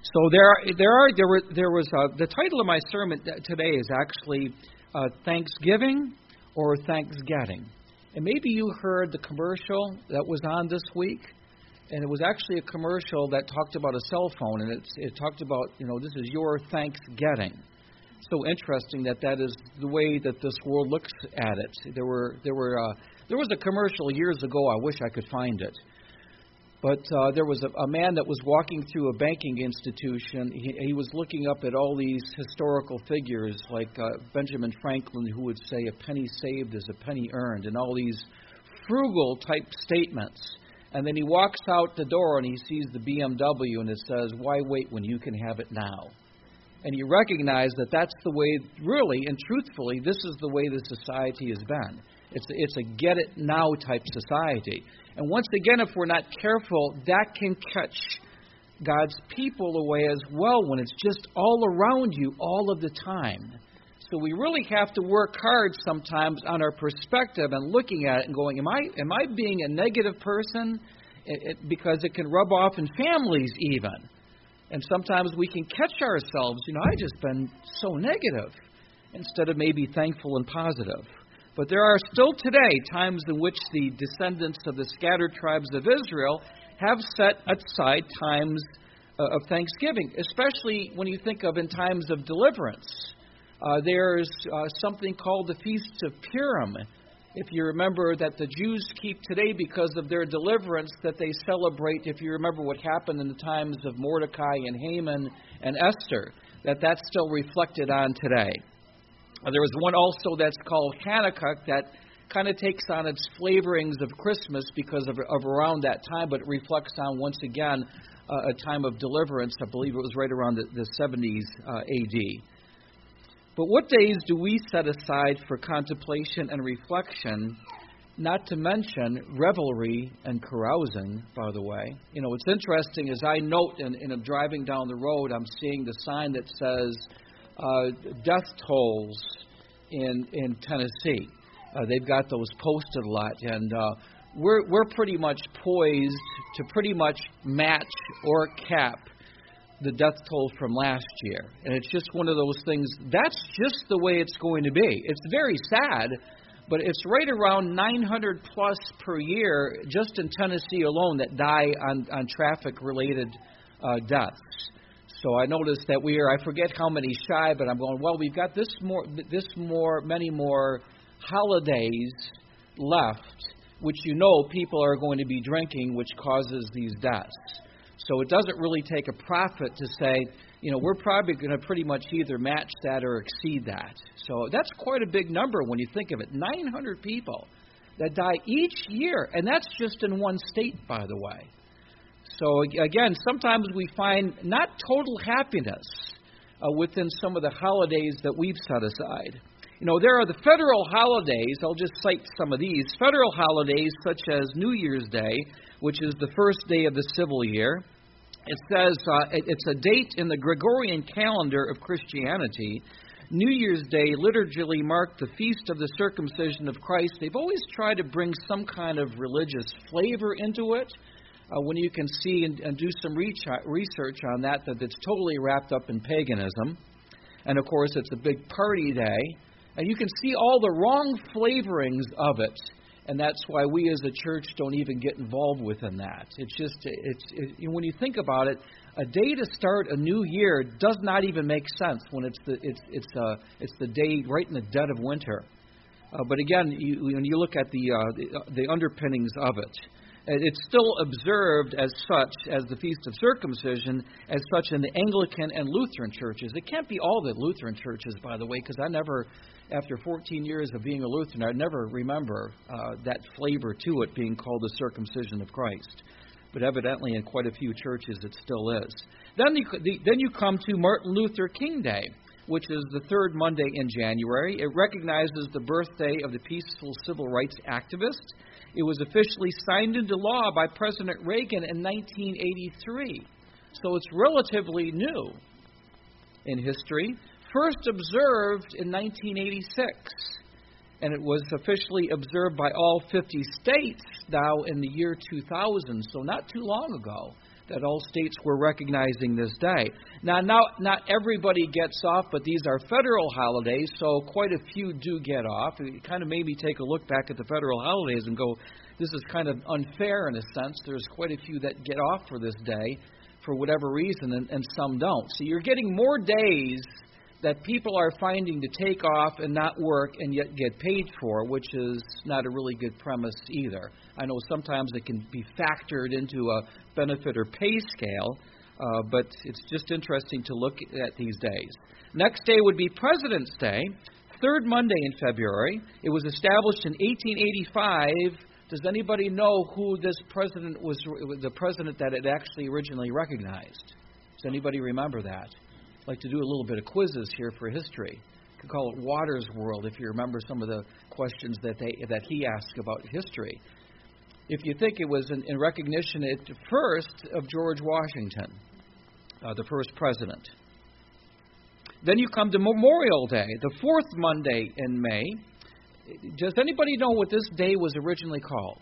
So the title of my sermon today is actually Thanksgiving or Thanksgetting. And maybe you heard the commercial that was on this week, and it was actually a commercial that talked about a cell phone, and it talked about, this is your Thanksgetting. So interesting that is the way that this world looks at it. There was a commercial years ago. I wish I could find it. But there was a man that was walking through a banking institution. He was looking up at all these historical figures like Benjamin Franklin, who would say a penny saved is a penny earned, and all these frugal type statements. And then he walks out the door and he sees the BMW and it says, "Why wait when you can have it now?" And you recognize that that's the way, really and truthfully, this is the way the society has been. It's a get it now type society. And once again, if we're not careful, that can catch God's people away as well when it's just all around you all of the time. So we really have to work hard sometimes on our perspective and looking at it and going, am I being a negative person? Because it can rub off in families even. And sometimes we can catch ourselves, I've just been so negative, instead of maybe thankful and positive. But there are still today times in which the descendants of the scattered tribes of Israel have set aside times of thanksgiving, especially when you think of in times of deliverance. There's something called the Feast of Purim. If you remember that the Jews keep today because of their deliverance, that they celebrate, if you remember what happened in the times of Mordecai and Haman and Esther, that's still reflected on today. There was one also that's called Hanukkah that kind of takes on its flavorings of Christmas because of around that time, but it reflects on, once again, a time of deliverance. I believe it was right around the 70s A.D. But what days do we set aside for contemplation and reflection, not to mention revelry and carousing, by the way? It's interesting, as I note, and I'm driving down the road, I'm seeing the sign that says, death tolls in Tennessee. They've got those posted a lot, and we're pretty much poised to pretty much match or cap the death toll from last year. And it's just one of those things, that's just the way it's going to be. It's very sad, but it's right around 900 plus per year just in Tennessee alone that die on traffic-related deaths. So I noticed that I forget how many shy, but I'm going, well, we've got many more holidays left, which people are going to be drinking, which causes these deaths. So it doesn't really take a prophet to say, we're probably going to pretty much either match that or exceed that. So that's quite a big number when you think of it. 900 people that die each year, and that's just in one state, by the way. So again, sometimes we find not total happiness within some of the holidays that we've set aside. There are the federal holidays. I'll just cite some of these. Federal holidays such as New Year's Day, which is the first day of the civil year. It says it's a date in the Gregorian calendar of Christianity. New Year's Day liturgically marked the feast of the circumcision of Christ. They've always tried to bring some kind of religious flavor into it. When you can see and do some research on that it's totally wrapped up in paganism. And, of course, it's a big party day. And you can see all the wrong flavorings of it. And that's why we as a church don't even get involved within that. When you think about it, a day to start a new year does not even make sense when it's the day right in the dead of winter. But again, when you look at the underpinnings of it, it's still observed as such as the Feast of Circumcision, as such in the Anglican and Lutheran churches. It can't be all the Lutheran churches, by the way, because after 14 years of being a Lutheran, I never remember that flavor to it being called the circumcision of Christ. But evidently in quite a few churches it still is. Then you come to Martin Luther King Day, which is the third Monday in January. It recognizes the birthday of the peaceful civil rights activist. It was officially signed into law by President Reagan in 1983. So it's relatively new in history. First observed in 1986. And it was officially observed by all 50 states now in the year 2000, so not too long ago. that all states were recognizing this day. Now, not everybody gets off, but these are federal holidays, so quite a few do get off. It kind of made me take a look back at the federal holidays and go, this is kind of unfair in a sense. There's quite a few that get off for this day for whatever reason, and some don't. So you're getting more days that people are finding to take off and not work and yet get paid for, which is not a really good premise either. I know sometimes it can be factored into a benefit or pay scale, but it's just interesting to look at these days. Next day would be President's Day, third Monday in February. It was established in 1885. Does anybody know who this president was, the president that it actually originally recognized? Does anybody remember that? I'd like to do a little bit of quizzes here for history. You could call it Waters' World if you remember some of the questions that he asked about history. If you think it was in recognition at first of George Washington, the first president. Then you come to Memorial Day, the fourth Monday in May. Does anybody know what this day was originally called?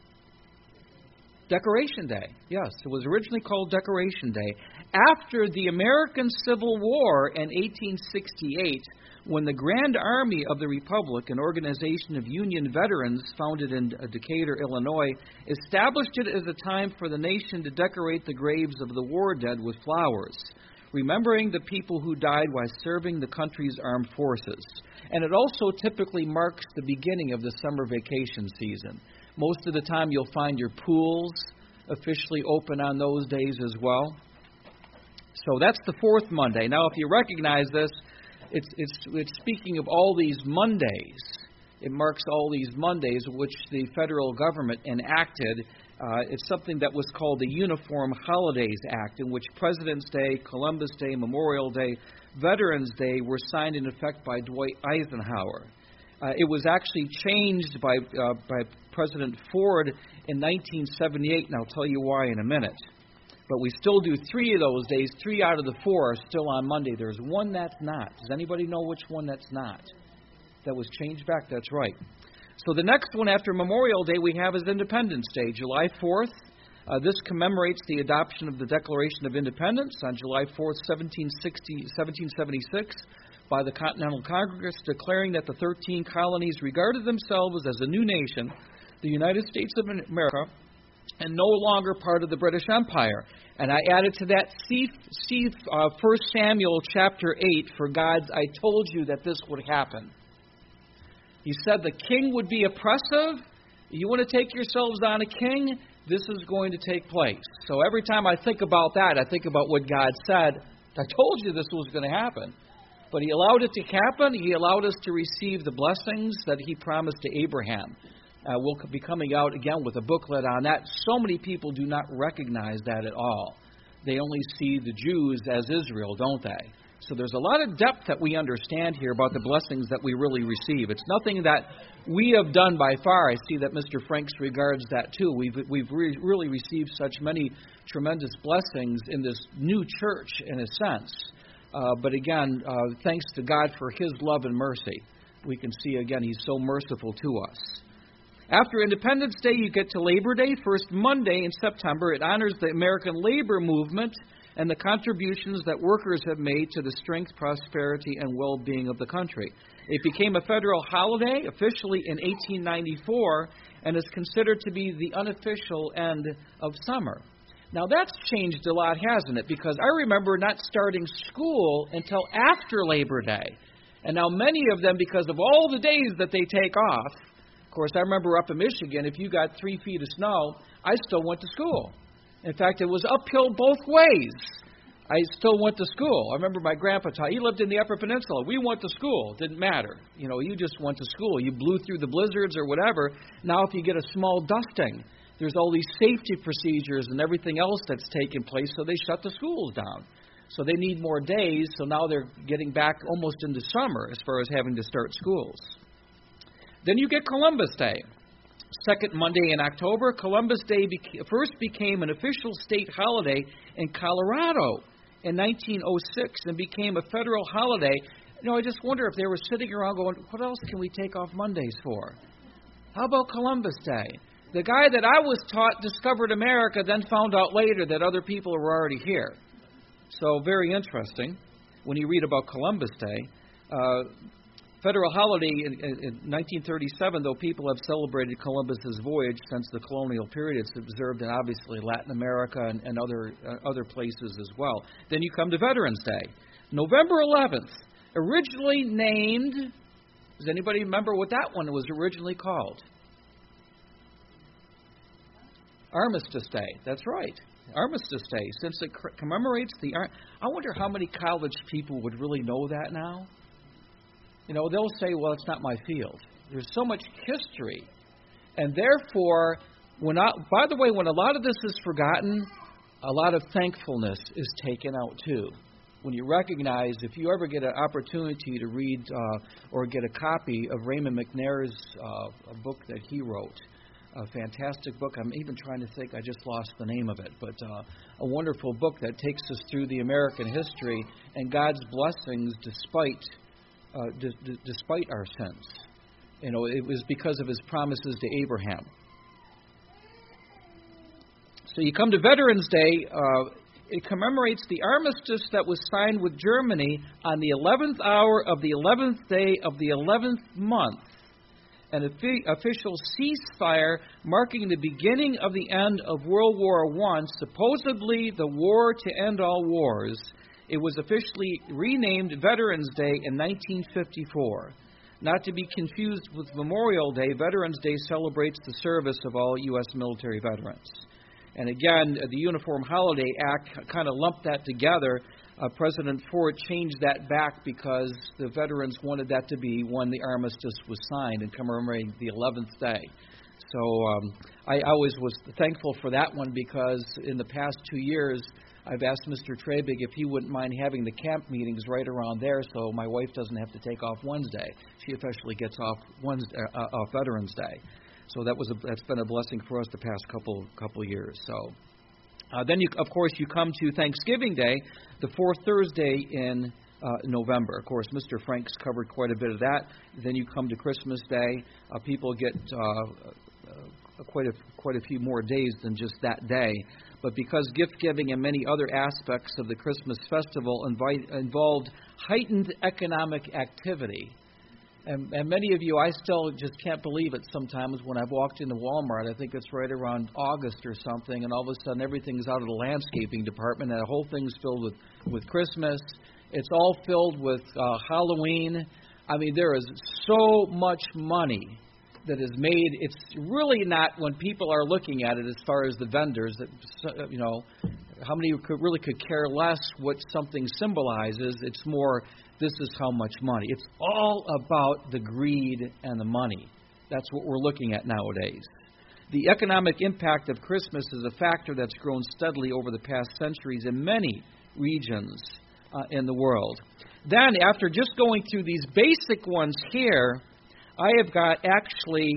Decoration Day. Yes, it was originally called Decoration Day. After the American Civil War in 1868, when the Grand Army of the Republic, an organization of Union veterans founded in Decatur, Illinois, established it as a time for the nation to decorate the graves of the war dead with flowers, remembering the people who died while serving the country's armed forces. And it also typically marks the beginning of the summer vacation season. Most of the time you'll find your pools officially open on those days as well. So that's the fourth Monday. Now, if you recognize this, it's speaking of all these Mondays. It marks all these Mondays which the federal government enacted. It's something that was called the Uniform Holidays Act, in which President's Day, Columbus Day, Memorial Day, Veterans Day were signed in effect by Dwight Eisenhower. It was actually changed by President Ford in 1978, and I'll tell you why in a minute. But we still do 3 of those days. 3 out of the 4 are still on Monday. There's one that's not. Does anybody know which one that's not? That was changed back? That's right. So the next one after Memorial Day we have is Independence Day, July 4th. This commemorates the adoption of the Declaration of Independence on July 4th, 1776, by the Continental Congress, declaring that the 13 colonies regarded themselves as a new nation, the United States of America, and no longer part of the British Empire. And I added to that, see 1 Samuel chapter 8, for God's, I told you that this would happen. He said the king would be oppressive. You want to take yourselves on a king? This is going to take place. So every time I think about that, I think about what God said. I told you this was going to happen. But He allowed it to happen. He allowed us to receive the blessings that He promised to Abraham. We'll be coming out again with a booklet on that. So many people do not recognize that at all. They only see the Jews as Israel, don't they? So there's a lot of depth that we understand here about the blessings that we really receive. It's nothing that we have done by far. I see that Mr. Franks regards that too. We've really received such many tremendous blessings in this new church in a sense. But again, thanks to God for His love and mercy. We can see again He's so merciful to us. After Independence Day, you get to Labor Day, first Monday in September. It honors the American labor movement and the contributions that workers have made to the strength, prosperity, and well-being of the country. It became a federal holiday officially in 1894 and is considered to be the unofficial end of summer. Now, that's changed a lot, hasn't it? Because I remember not starting school until after Labor Day. And now many of them, because of all the days that they take off, of course, I remember up in Michigan, if you got 3 feet of snow, I still went to school. In fact, it was uphill both ways. I still went to school. I remember my grandpa taught. He lived in the Upper Peninsula. We went to school. It didn't matter. You just went to school. You blew through the blizzards or whatever. Now if you get a small dusting, there's all these safety procedures and everything else that's taking place, so they shut the schools down. So they need more days, so now they're getting back almost into summer as far as having to start schools. Then you get Columbus Day. Second Monday in October, Columbus Day first became an official state holiday in Colorado in 1906 and became a federal holiday. I just wonder if they were sitting around going, what else can we take off Mondays for? How about Columbus Day? The guy that I was taught discovered America, then found out later that other people were already here. So very interesting when you read about Columbus Day. Federal holiday in 1937, though people have celebrated Columbus's voyage since the colonial period. It's observed in obviously Latin America and other places as well. Then you come to Veterans Day, November 11th, originally named. Does anybody remember what that one was originally called? Armistice Day. That's right. Armistice Day, since it commemorates the... I wonder how many college people would really know that now. You know, they'll say, well, it's not my field. There's so much history. And therefore, by the way, when a lot of this is forgotten, a lot of thankfulness is taken out too. When you recognize, if you ever get an opportunity to read or get a copy of Raymond McNair's a book that he wrote, a fantastic book. I'm even trying to think. I just lost the name of it. But a wonderful book that takes us through the American history and God's blessings despite our sins. You know, it was because of His promises to Abraham. So you come to Veterans Day. It commemorates the armistice that was signed with Germany on the 11th hour of the 11th day of the 11th month. An official ceasefire marking the beginning of the end of World War I, supposedly the war to end all wars. It was officially renamed Veterans Day in 1954. Not to be confused with Memorial Day, Veterans Day celebrates the service of all U.S. military veterans. And again, the Uniform Holiday Act kind of lumped that together. President Ford changed that back because the veterans wanted that to be when the armistice was signed and commemorating the 11th day. So I always was thankful for that one because in the past 2 years, I've asked Mr. Trabig if he wouldn't mind having the camp meetings right around there so my wife doesn't have to take off Wednesday. She officially gets off Veterans Day. So that's been a blessing for us the past couple years. So then, of course, you come to Thanksgiving Day, the fourth Thursday in November. Of course, Mr. Franks covered quite a bit of that. Then you come to Christmas Day. People get quite a few more days than just that day. But because gift giving and many other aspects of the Christmas festival involved heightened economic activity. And many of you, I still just can't believe it sometimes when I've walked into Walmart. I think it's right around August or something, and all of a sudden everything's out of the landscaping department, and the whole thing's filled with Christmas. It's all filled with Halloween. I mean, there is so much money that is made. It's really not when people are looking at it as far as the vendors, that, you know, how many could care less what something symbolizes. It's more, this is how much money. It's all about the greed and the money. That's what we're looking at nowadays. The economic impact of Christmas is a factor that's grown steadily over the past centuries in many regions in the world. Then, after just going through these basic ones here, I have got actually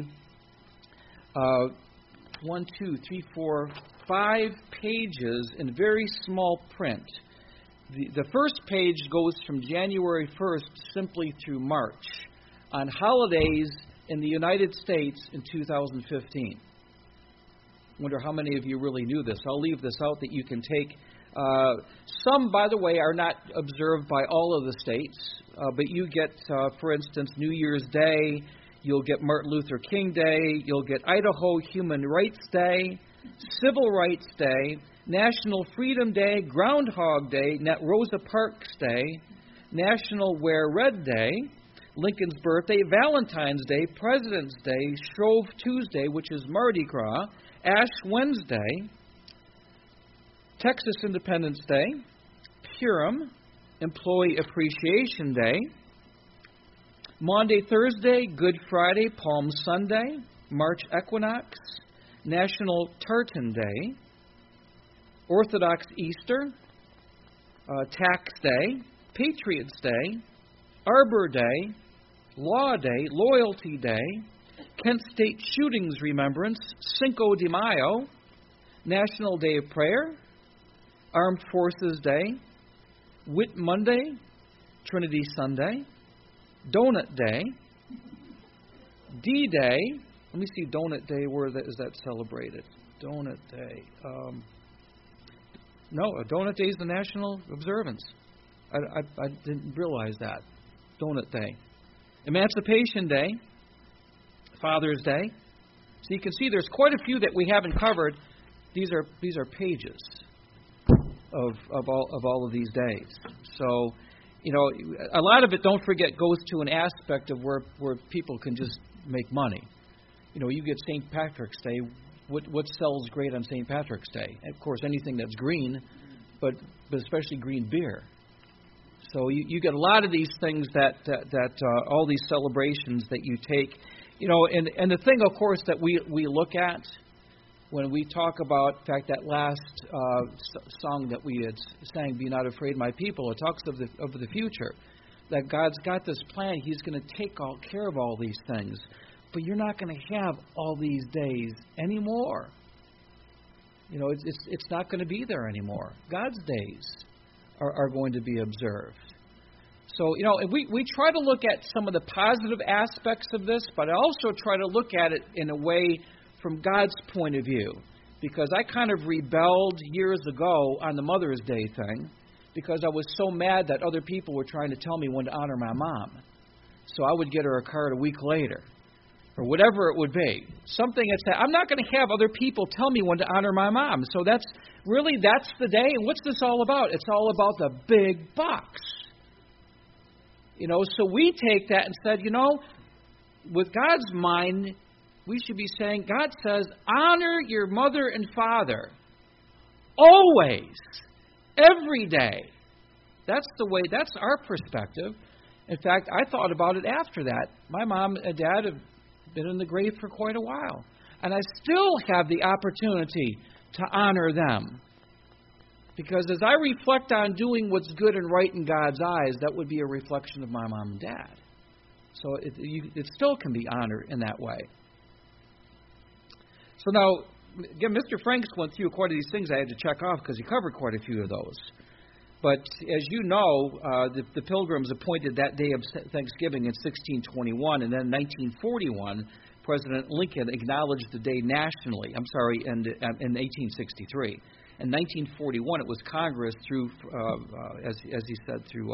5 pages in very small print. The first page goes from January 1st simply through March on holidays in the United States in 2015. Wonder how many of you really knew this. I'll leave this out that you can take. Some, by the way, are not observed by all of the states, but you get, for instance, New Year's Day, you'll get Martin Luther King Day, you'll get Idaho Human Rights Day, Civil Rights Day, National Freedom Day, Groundhog Day, Rosa Parks Day, National Wear Red Day, Lincoln's birthday, Valentine's Day, President's Day, Shrove Tuesday, which is Mardi Gras, Ash Wednesday, Texas Independence Day, Purim, Employee Appreciation Day, Maundy Thursday, Good Friday, Palm Sunday, March Equinox, National Tartan Day, Orthodox Easter, Tax Day, Patriots Day, Arbor Day, Law Day, Loyalty Day, Kent State Shootings Remembrance, Cinco de Mayo, National Day of Prayer, Armed Forces Day, Whit Monday, Trinity Sunday, Donut Day, D-Day, Let me see, Donut Day, where is that celebrated? Donut Day. No, Donut Day is the national observance. I didn't realize that. Donut Day. Emancipation Day. Father's Day. So you can see there's quite a few that we haven't covered. These are pages of all of these days. So, a lot of it, don't forget, goes to an aspect of where people can just make money. You get St. Patrick's Day. What sells great on St. Patrick's Day? And of course, anything that's green, but especially green beer. So you get a lot of these things that all these celebrations that you take, and the thing, of course, that we look at when we talk about, in fact, that last song that we had sang, "Be Not Afraid, My People," it talks of the future, that God's got this plan. He's going to take care of all these things. But you're not going to have all these days anymore. It's not going to be there anymore. God's days are going to be observed. So, we try to look at some of the positive aspects of this, but I also try to look at it in a way from God's point of view. Because I kind of rebelled years ago on the Mother's Day thing, because I was so mad that other people were trying to tell me when to honor my mom. So I would get her a card a week later, or whatever it would be. Something that said, I'm not going to have other people tell me when to honor my mom. So that's the day. And what's this all about? It's all about the big bucks. So we take that and said, with God's mind, we should be saying, God says, honor your mother and father. Always. Every day. That's our perspective. In fact, I thought about it after that. My mom and dad have been in the grave for quite a while. And I still have the opportunity to honor them. Because as I reflect on doing what's good and right in God's eyes, that would be a reflection of my mom and dad. So it still can be honored in that way. So now, again, Mr. Franks went through quite a few these things I had to check off because he covered quite a few of those. But as you know, the Pilgrims appointed that day of Thanksgiving in 1621, and then in 1941, President Lincoln acknowledged the day nationally. In 1863. In 1941, it was Congress through, as he said, through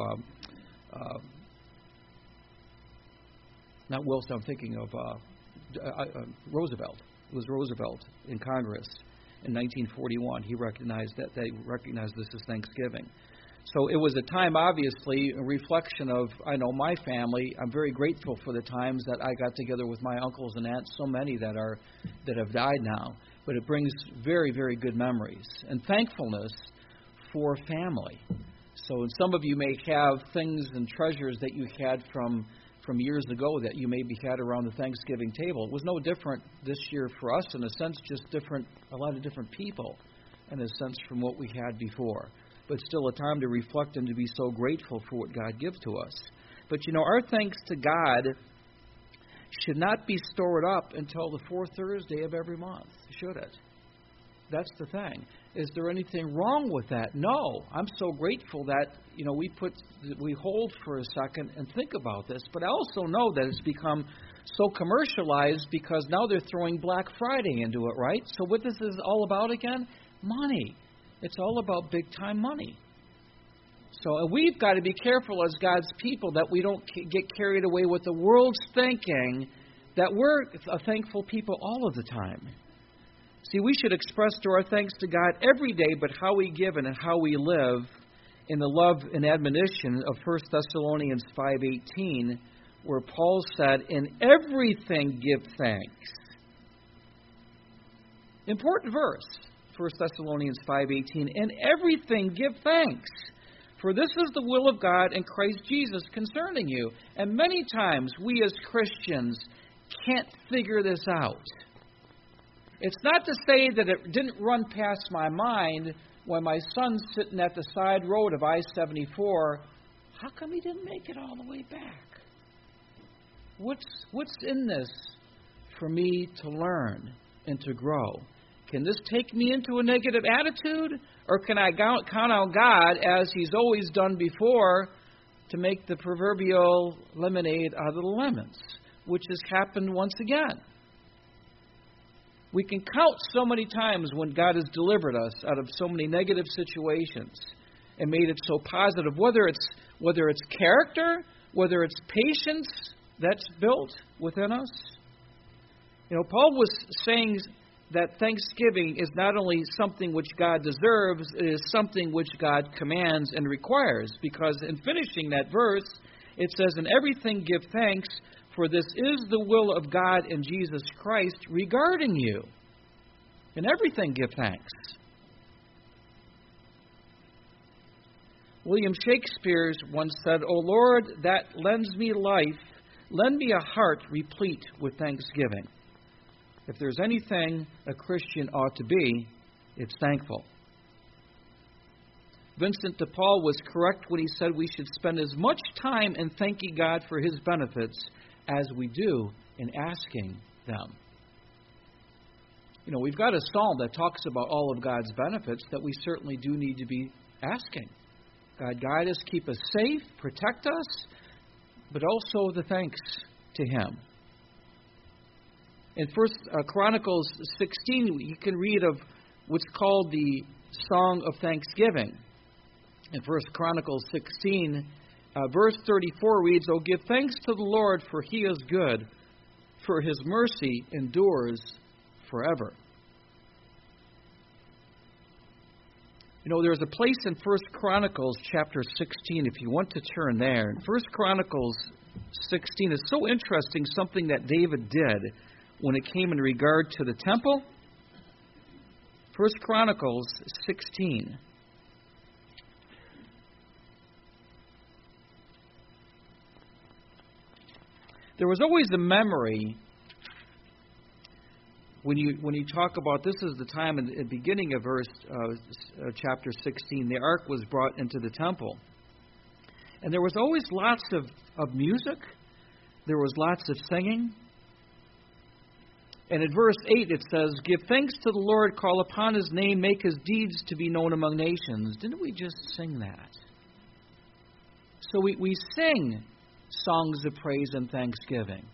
not Wilson. I'm thinking of Roosevelt. It was Roosevelt in Congress in 1941. He recognized that they recognized this as Thanksgiving. So it was a time, obviously, a reflection of, I know my family. I'm very grateful for the times that I got together with my uncles and aunts, so many that have died now. But it brings very, very good memories and thankfulness for family. So some of you may have things and treasures that you had from years ago that you maybe had around the Thanksgiving table. It was no different this year for us, in a sense, just a lot of different people, in a sense, from what we had before. But still a time to reflect and to be so grateful for what God gives to us. But, our thanks to God should not be stored up until the fourth Thursday of every month, should it? That's the thing. Is there anything wrong with that? No. I'm so grateful that, we hold for a second and think about this. But I also know that it's become so commercialized because now they're throwing Black Friday into it, right? So what this is all about again? Money. It's all about big-time money. So we've got to be careful as God's people that we don't get carried away with the world's thinking that we're a thankful people all of the time. See, we should express our thanks to God every day, but how we give and how we live in the love and admonition of 1 Thessalonians 5:18, where Paul said, "In everything give thanks." Important verse, 1 Thessalonians 5:18. "In everything give thanks, for this is the will of God in Christ Jesus concerning you." And many times we as Christians can't figure this out. It's not to say that it didn't run past my mind when my son's sitting at the side road of I-74. How come he didn't make it all the way back? What's in this for me to learn and to grow? Can this take me into a negative attitude? Or can I count on God, as He's always done before, to make the proverbial lemonade out of the lemons, which has happened once again? We can count so many times when God has delivered us out of so many negative situations and made it so positive, whether it's character, whether it's patience that's built within us. Paul was saying that thanksgiving is not only something which God deserves, it is something which God commands and requires. Because in finishing that verse, it says, "In everything give thanks, for this is the will of God in Jesus Christ regarding you." In everything give thanks. William Shakespeare once said, "O Lord, that lends me life, lend me a heart replete with thanksgiving." If there's anything a Christian ought to be, it's thankful. Vincent de Paul was correct when he said we should spend as much time in thanking God for His benefits as we do in asking them. We've got a psalm that talks about all of God's benefits that we certainly do need to be asking. God guide us, keep us safe, protect us, but also the thanks to Him. In 1 Chronicles 16, you can read of what's called the Song of Thanksgiving. In 1 Chronicles 16, verse 34 reads, "O give thanks to the Lord, for He is good, for His mercy endures forever." There's a place in 1 Chronicles chapter 16, if you want to turn there. In 1 Chronicles 16 is so interesting, something that David did when it came in regard to the temple. 1 Chronicles 16. There was always a memory when you talk about, this is the time in the beginning of chapter 16, the ark was brought into the temple. And there was always lots of music. There was lots of singing. And in verse 8 it says, "Give thanks to the Lord, call upon His name, make His deeds to be known among nations." Didn't we just sing that? So we sing songs of praise and thanksgiving.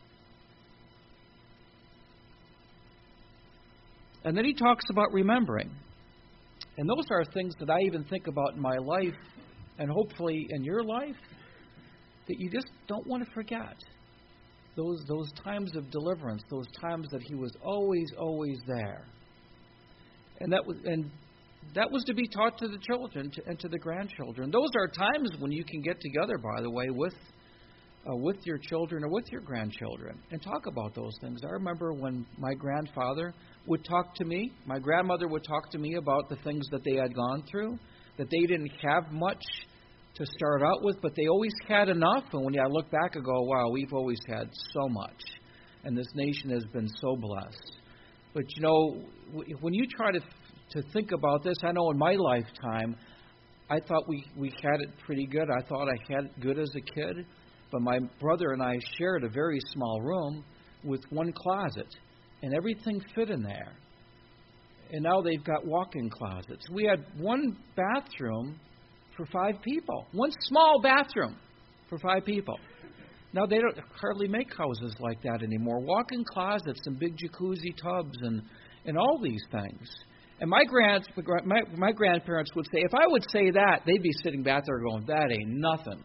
And then he talks about remembering. And those are things that I even think about in my life, and hopefully in your life, that you just don't want to forget. Those times of deliverance, those times that He was always there. And that was to be taught to the children and to the grandchildren. Those are times when you can get together, by the way, with your children or with your grandchildren and talk about those things. I remember when my grandfather would talk to me, my grandmother would talk to me about the things that they had gone through, that they didn't have much to start out with, but they always had enough. And when I look back, I go, wow, we've always had so much. And this nation has been so blessed. But, when you try to think about this, I know in my lifetime, I thought we had it pretty good. I thought I had it good as a kid. But my brother and I shared a very small room with one closet. And everything fit in there. And now they've got walk-in closets. We had one bathroom for 5 people. One small bathroom for 5 people. Now they don't hardly make houses like that anymore. Walk-in closets and big jacuzzi tubs and all these things. And my grandparents would say, if I would say that, they'd be sitting back there going, that ain't nothing.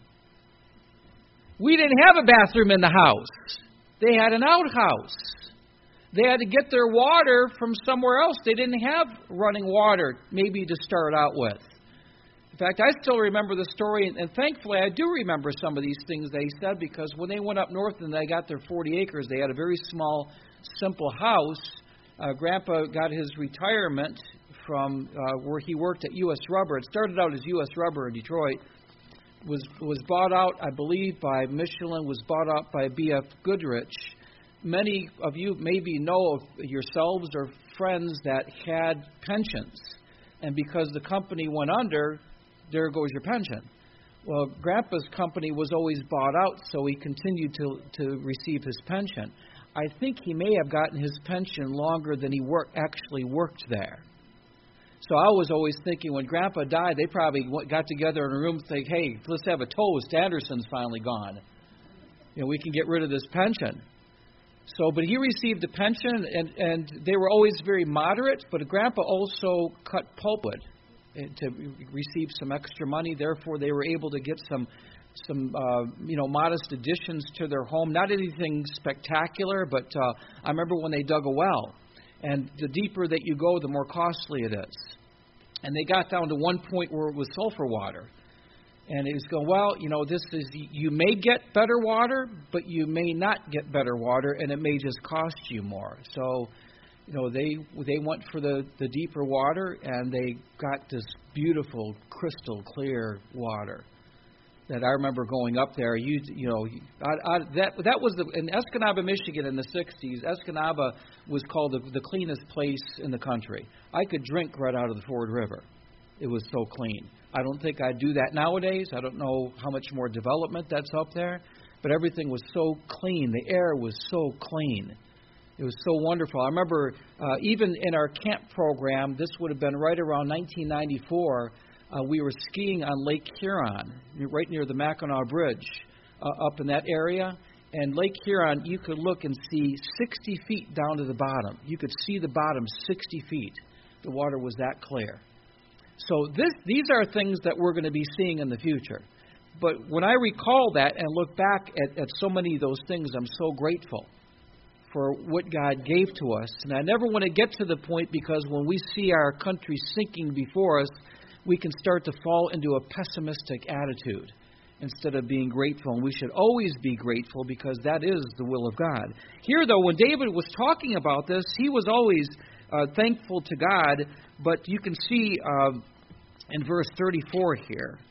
We didn't have a bathroom in the house. They had an outhouse. They had to get their water from somewhere else. They didn't have running water maybe to start out with. In fact, I still remember the story, and thankfully I do remember some of these things they said, because when they went up north and they got their 40 acres, they had a very small, simple house. Grandpa got his retirement from where he worked at U.S. Rubber. It started out as U.S. Rubber in Detroit. Was bought out, I believe, by Michelin, was bought out by B.F. Goodrich. Many of you maybe know of yourselves or friends that had pensions. And because the company went under, there goes your pension. Well, Grandpa's company was always bought out, so he continued to receive his pension. I think he may have gotten his pension longer than he actually worked there. So I was always thinking when Grandpa died, they probably got together in a room and think, hey, let's have a toast. Anderson's finally gone. We can get rid of this pension. So, but he received a pension, and they were always very moderate. But Grandpa also cut pulpwood to receive some extra money. Therefore, they were able to get some modest additions to their home. Not anything spectacular, but I remember when they dug a well, and the deeper that you go, the more costly it is. And they got down to one point where it was sulfur water. And he was going, well, you may get better water, but you may not get better water, and it may just cost you more. So, they went for the deeper water, and they got this beautiful, crystal clear water that I remember going up there. That was in Escanaba, Michigan in the 60s. Escanaba was called the cleanest place in the country. I could drink right out of the Ford River. It was so clean. I don't think I'd do that nowadays. I don't know how much more development that's up there, but everything was so clean. The air was so clean. It was so wonderful. I remember even in our camp program, this would have been right around 1994, we were skiing on Lake Huron, right near the Mackinac Bridge, up in that area. And Lake Huron, you could look and see 60 feet down to the bottom. You could see the bottom 60 feet. The water was that clear. So these are things that we're going to be seeing in the future. But when I recall that and look back at so many of those things, I'm so grateful for what God gave to us. And I never want to get to the point, because when we see our country sinking before us, we can start to fall into a pessimistic attitude instead of being grateful. And we should always be grateful, because that is the will of God. Here, though, when David was talking about this, he was always thankful to God. But you can see in verse 34 here.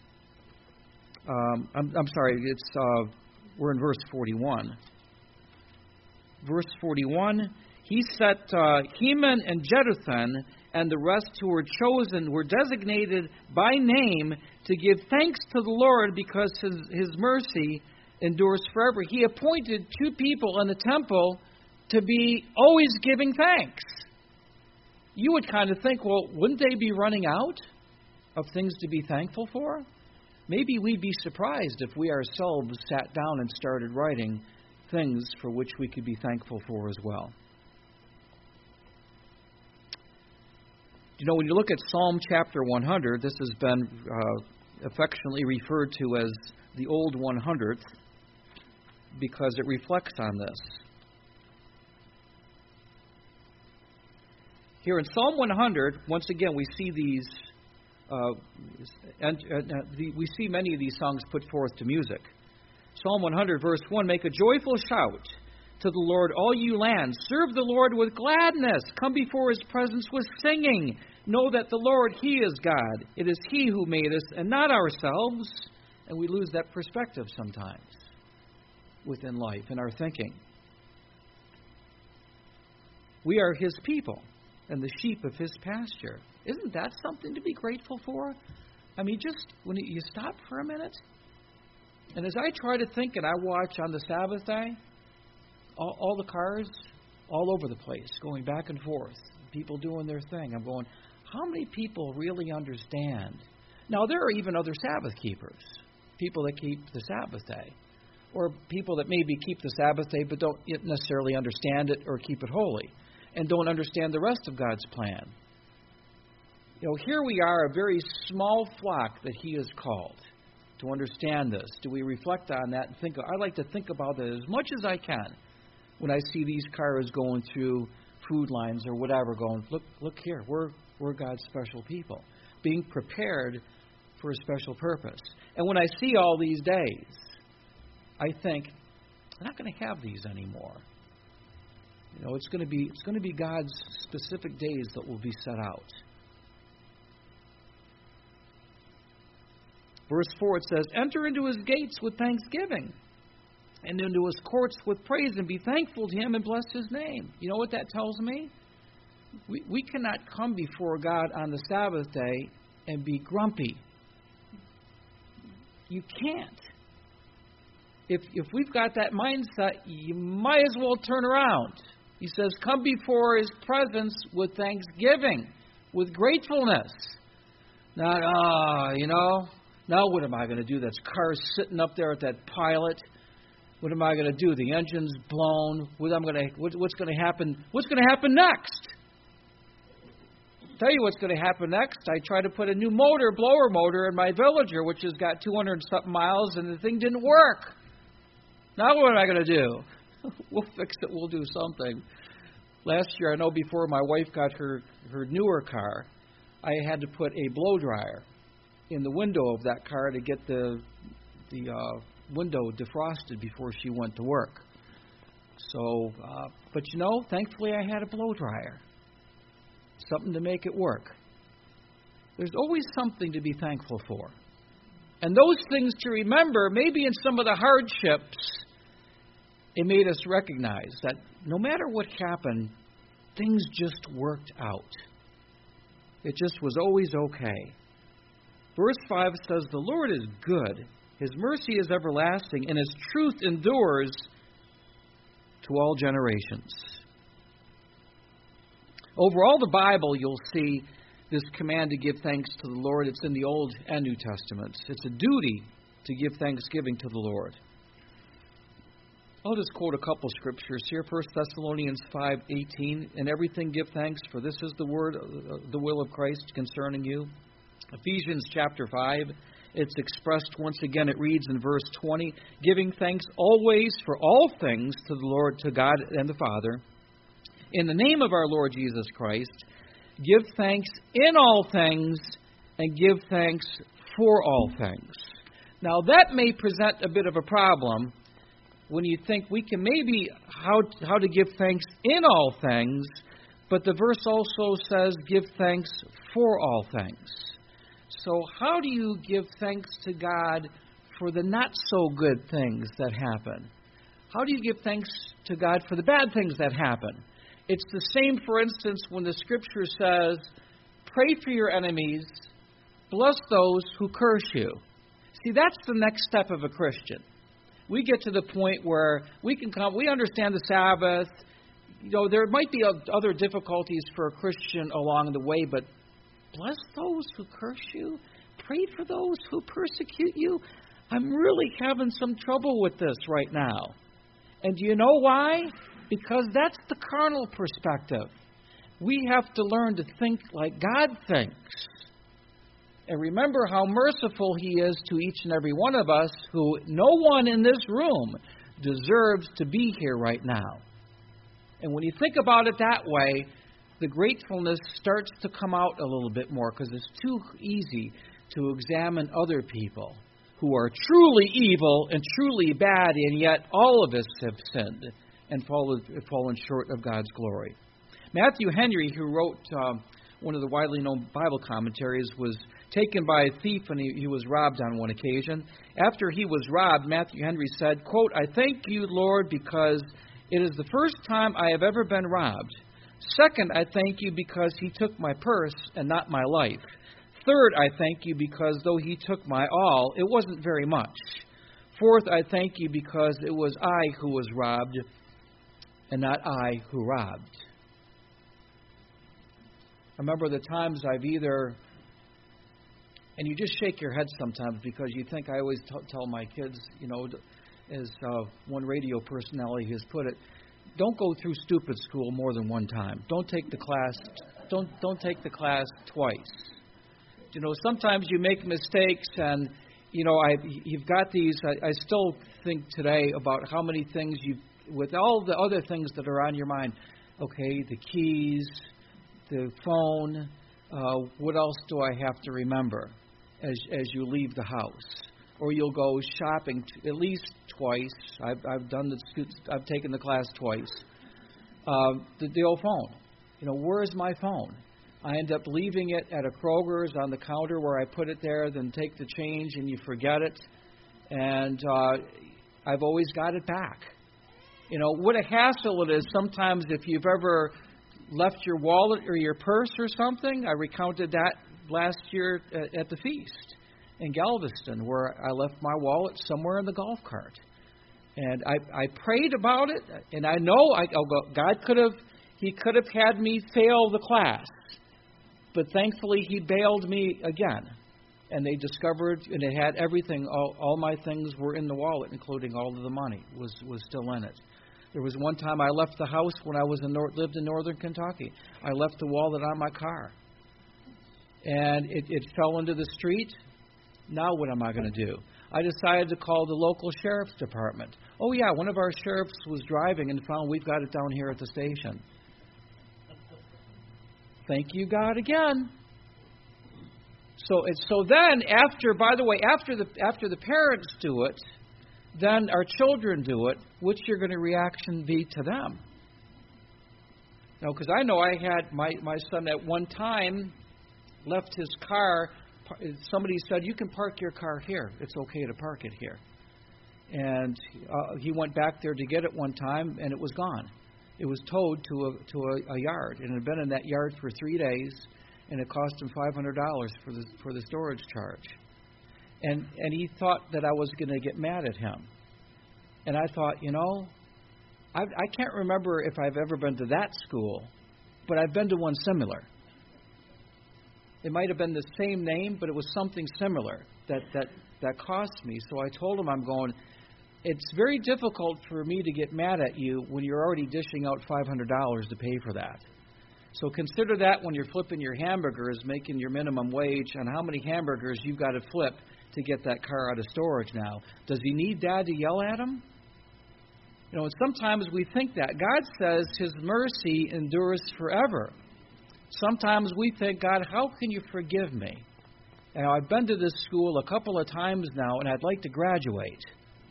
I'm sorry, we're in verse 41. Verse 41, he set Heman and Jeduthun and the rest who were chosen, were designated by name to give thanks to the Lord, because his mercy endures forever. He appointed 2 people in the temple to be always giving thanks. You would kind of think, well, wouldn't they be running out of things to be thankful for? Maybe we'd be surprised if we ourselves sat down and started writing things for which we could be thankful for as well. When you look at Psalm chapter 100, this has been affectionately referred to as the Old 100th, because it reflects on this. Here in Psalm 100, once again, we see we see many of these songs put forth to music. Psalm 100, verse 1, make a joyful shout to the Lord, all you lands. Serve the Lord with gladness. Come before His presence with singing. Know that the Lord, He is God. It is He who made us and not ourselves. And we lose that perspective sometimes within life, in our thinking. We are His people and the sheep of His pasture. Isn't that something to be grateful for? I mean, just when you stop for a minute, and as I try to think and I watch on the Sabbath day, all the cars all over the place, going back and forth, people doing their thing. I'm going, how many people really understand? Now, there are even other Sabbath keepers, people that keep the Sabbath day, or people that maybe keep the Sabbath day but don't necessarily understand it or keep it holy, and don't understand the rest of God's plan. Here we are, a very small flock that He has called to understand this. Do we reflect on that and think? I like to think about it as much as I can when I see these cars going through food lines or whatever, going, look here, we're God's special people, being prepared for a special purpose. And when I see all these days, I think, I'm not going to have these anymore. It's going to be God's specific days that will be set out. Verse 4, it says, enter into His gates with thanksgiving, and into His courts with praise, and be thankful to Him and bless His name. You know what that tells me? We cannot come before God on the Sabbath day and be grumpy. You can't. If we've got that mindset, you might as well turn around. He says, come before His presence with thanksgiving, with gratefulness. Not, now what am I going to do? That's cars sitting up there at that pilot. What am I going to do? The engine's blown. What's going to happen? What's going to happen next? I'll tell you what's going to happen next. I tried to put a new blower motor in my Villager, which has got 200-something miles, and the thing didn't work. Now what am I going to do? We'll fix it. We'll do something. Last year, I know before my wife got her newer car, I had to put a blow dryer in the window of that car to get the window defrosted before she went to work. So, but thankfully I had a blow dryer. Something to make it work. There's always something to be thankful for. And those things to remember, maybe in some of the hardships, it made us recognize that no matter what happened, things just worked out. It just was always okay. Verse 5 says, "The Lord is good. His mercy is everlasting, and His truth endures to all generations." Over all the Bible, you'll see this command to give thanks to the Lord. It's in the Old and New Testaments. It's a duty to give thanksgiving to the Lord. I'll just quote a couple scriptures here. 1 Thessalonians 5:18, "In everything give thanks, for this is the will of Christ concerning you." Ephesians chapter 5, it's expressed once again, it reads in verse 20, "Giving thanks always for all things to the Lord, to God and the Father, in the name of our Lord Jesus Christ, give thanks in all things, and give thanks for all things." Now that may present a bit of a problem when you think we can maybe how to give thanks in all things, but the verse also says give thanks for all things. So how do you give thanks to God for the not so good things that happen? How do you give thanks to God for the bad things that happen? It's the same, for instance, when the Scripture says, pray for your enemies, bless those who curse you. See, that's the next step of a Christian. We get to the point where we understand the Sabbath. There might be other difficulties for a Christian along the way, but bless those who curse you, pray for those who persecute you. I'm really having some trouble with this right now. And do you know why? Because that's the carnal perspective. We have to learn to think like God thinks. And remember how merciful He is to each and every one of us, who no one in this room deserves to be here right now. And when you think about it that way, the gratefulness starts to come out a little bit more, because it's too easy to examine other people who are truly evil and truly bad, and yet all of us have sinned and fallen short of God's glory. Matthew Henry, who wrote one of the widely known Bible commentaries, was taken by a thief and he was robbed on one occasion. After he was robbed, Matthew Henry said, quote, "I thank you, Lord, because it is the first time I have ever been robbed. Second, I thank you because He took my purse and not my life. Third, I thank you because though He took my all, it wasn't very much. Fourth, I thank you because it was I who was robbed and not I who robbed." I remember the times I've either, and you just shake your head sometimes, because you think, I always tell my kids, as one radio personality has put it, don't go through stupid school more than one time. Don't take the class. Don't take the class twice. Sometimes you make mistakes, and you've got these. I still think today about how many things with all the other things that are on your mind. Okay, the keys, the phone. What else do I have to remember as you leave the house? Or you'll go shopping at least twice. I've taken the class twice. The old phone. Where is my phone? I end up leaving it at a Kroger's on the counter where I put it there, then take the change and you forget it. And I've always got it back. What a hassle it is sometimes if you've ever left your wallet or your purse or something. I recounted that last year at the feast in Galveston, where I left my wallet somewhere in the golf cart. And I prayed about it, and I know God could have had me fail the class, but thankfully He bailed me again. And they discovered, and it had everything. All my things were in the wallet, including all of the money was still in it. There was one time I left the house when I lived in northern Kentucky. I left the wallet on my car, and it fell into the street. Now what am I going to do? I decided to call the local sheriff's department. Oh yeah, one of our sheriffs was driving and found we've got it down here at the station. Thank you, God, again. So then, after the parents do it, then our children do it. What's your reaction be to them? Now, because I know I had my son at one time left his car. Somebody said, "You can park your car here. It's okay to park it here." And he went back there to get it one time, and it was gone. It was towed to a yard, and it had been in that yard for 3 days. And it cost him $500 for the storage charge. And he thought that I was going to get mad at him. And I thought, I can't remember if I've ever been to that school, but I've been to one similar. It might have been the same name, but it was something similar that cost me. So I told him, it's very difficult for me to get mad at you when you're already dishing out $500 to pay for that. So consider that when you're flipping your hamburgers, making your minimum wage on how many hamburgers you've got to flip to get that car out of storage now. Does he need Dad to yell at him? And sometimes we think that. God says His mercy endures forever. Sometimes we think, God, how can you forgive me? And I've been to this school a couple of times now, and I'd like to graduate.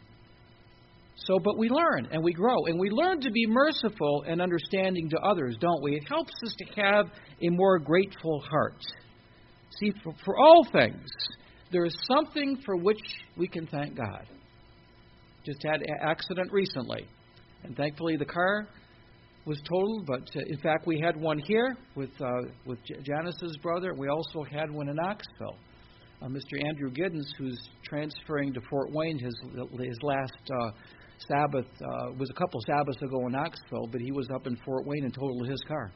But we learn and we grow, and we learn to be merciful and understanding to others, don't we? It helps us to have a more grateful heart. See, for all things, there is something for which we can thank God. Just had an accident recently, and thankfully the car was totaled. But in fact, we had one here with Janice's brother. We also had one in Knoxville. Mr. Andrew Giddens, who's transferring to Fort Wayne, his last Sabbath was a couple Sabbaths ago in Knoxville, but he was up in Fort Wayne and totaled his car.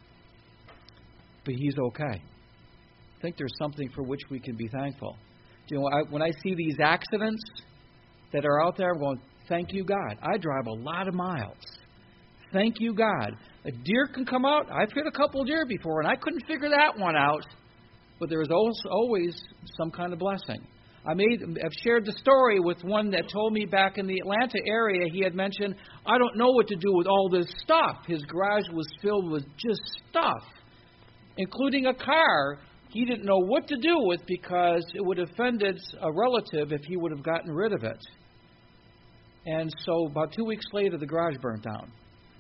But he's okay. I think there's something for which we can be thankful. When I see these accidents that are out there, I'm going, thank you, God. I drive a lot of miles. Thank you, God. A deer can come out. I've hit a couple deer before, and I couldn't figure that one out. But there is always some kind of blessing. I've shared the story with one that told me back in the Atlanta area, he had mentioned, I don't know what to do with all this stuff. His garage was filled with just stuff, including a car he didn't know what to do with because it would have offended a relative if he would have gotten rid of it. And so about 2 weeks later, the garage burnt down.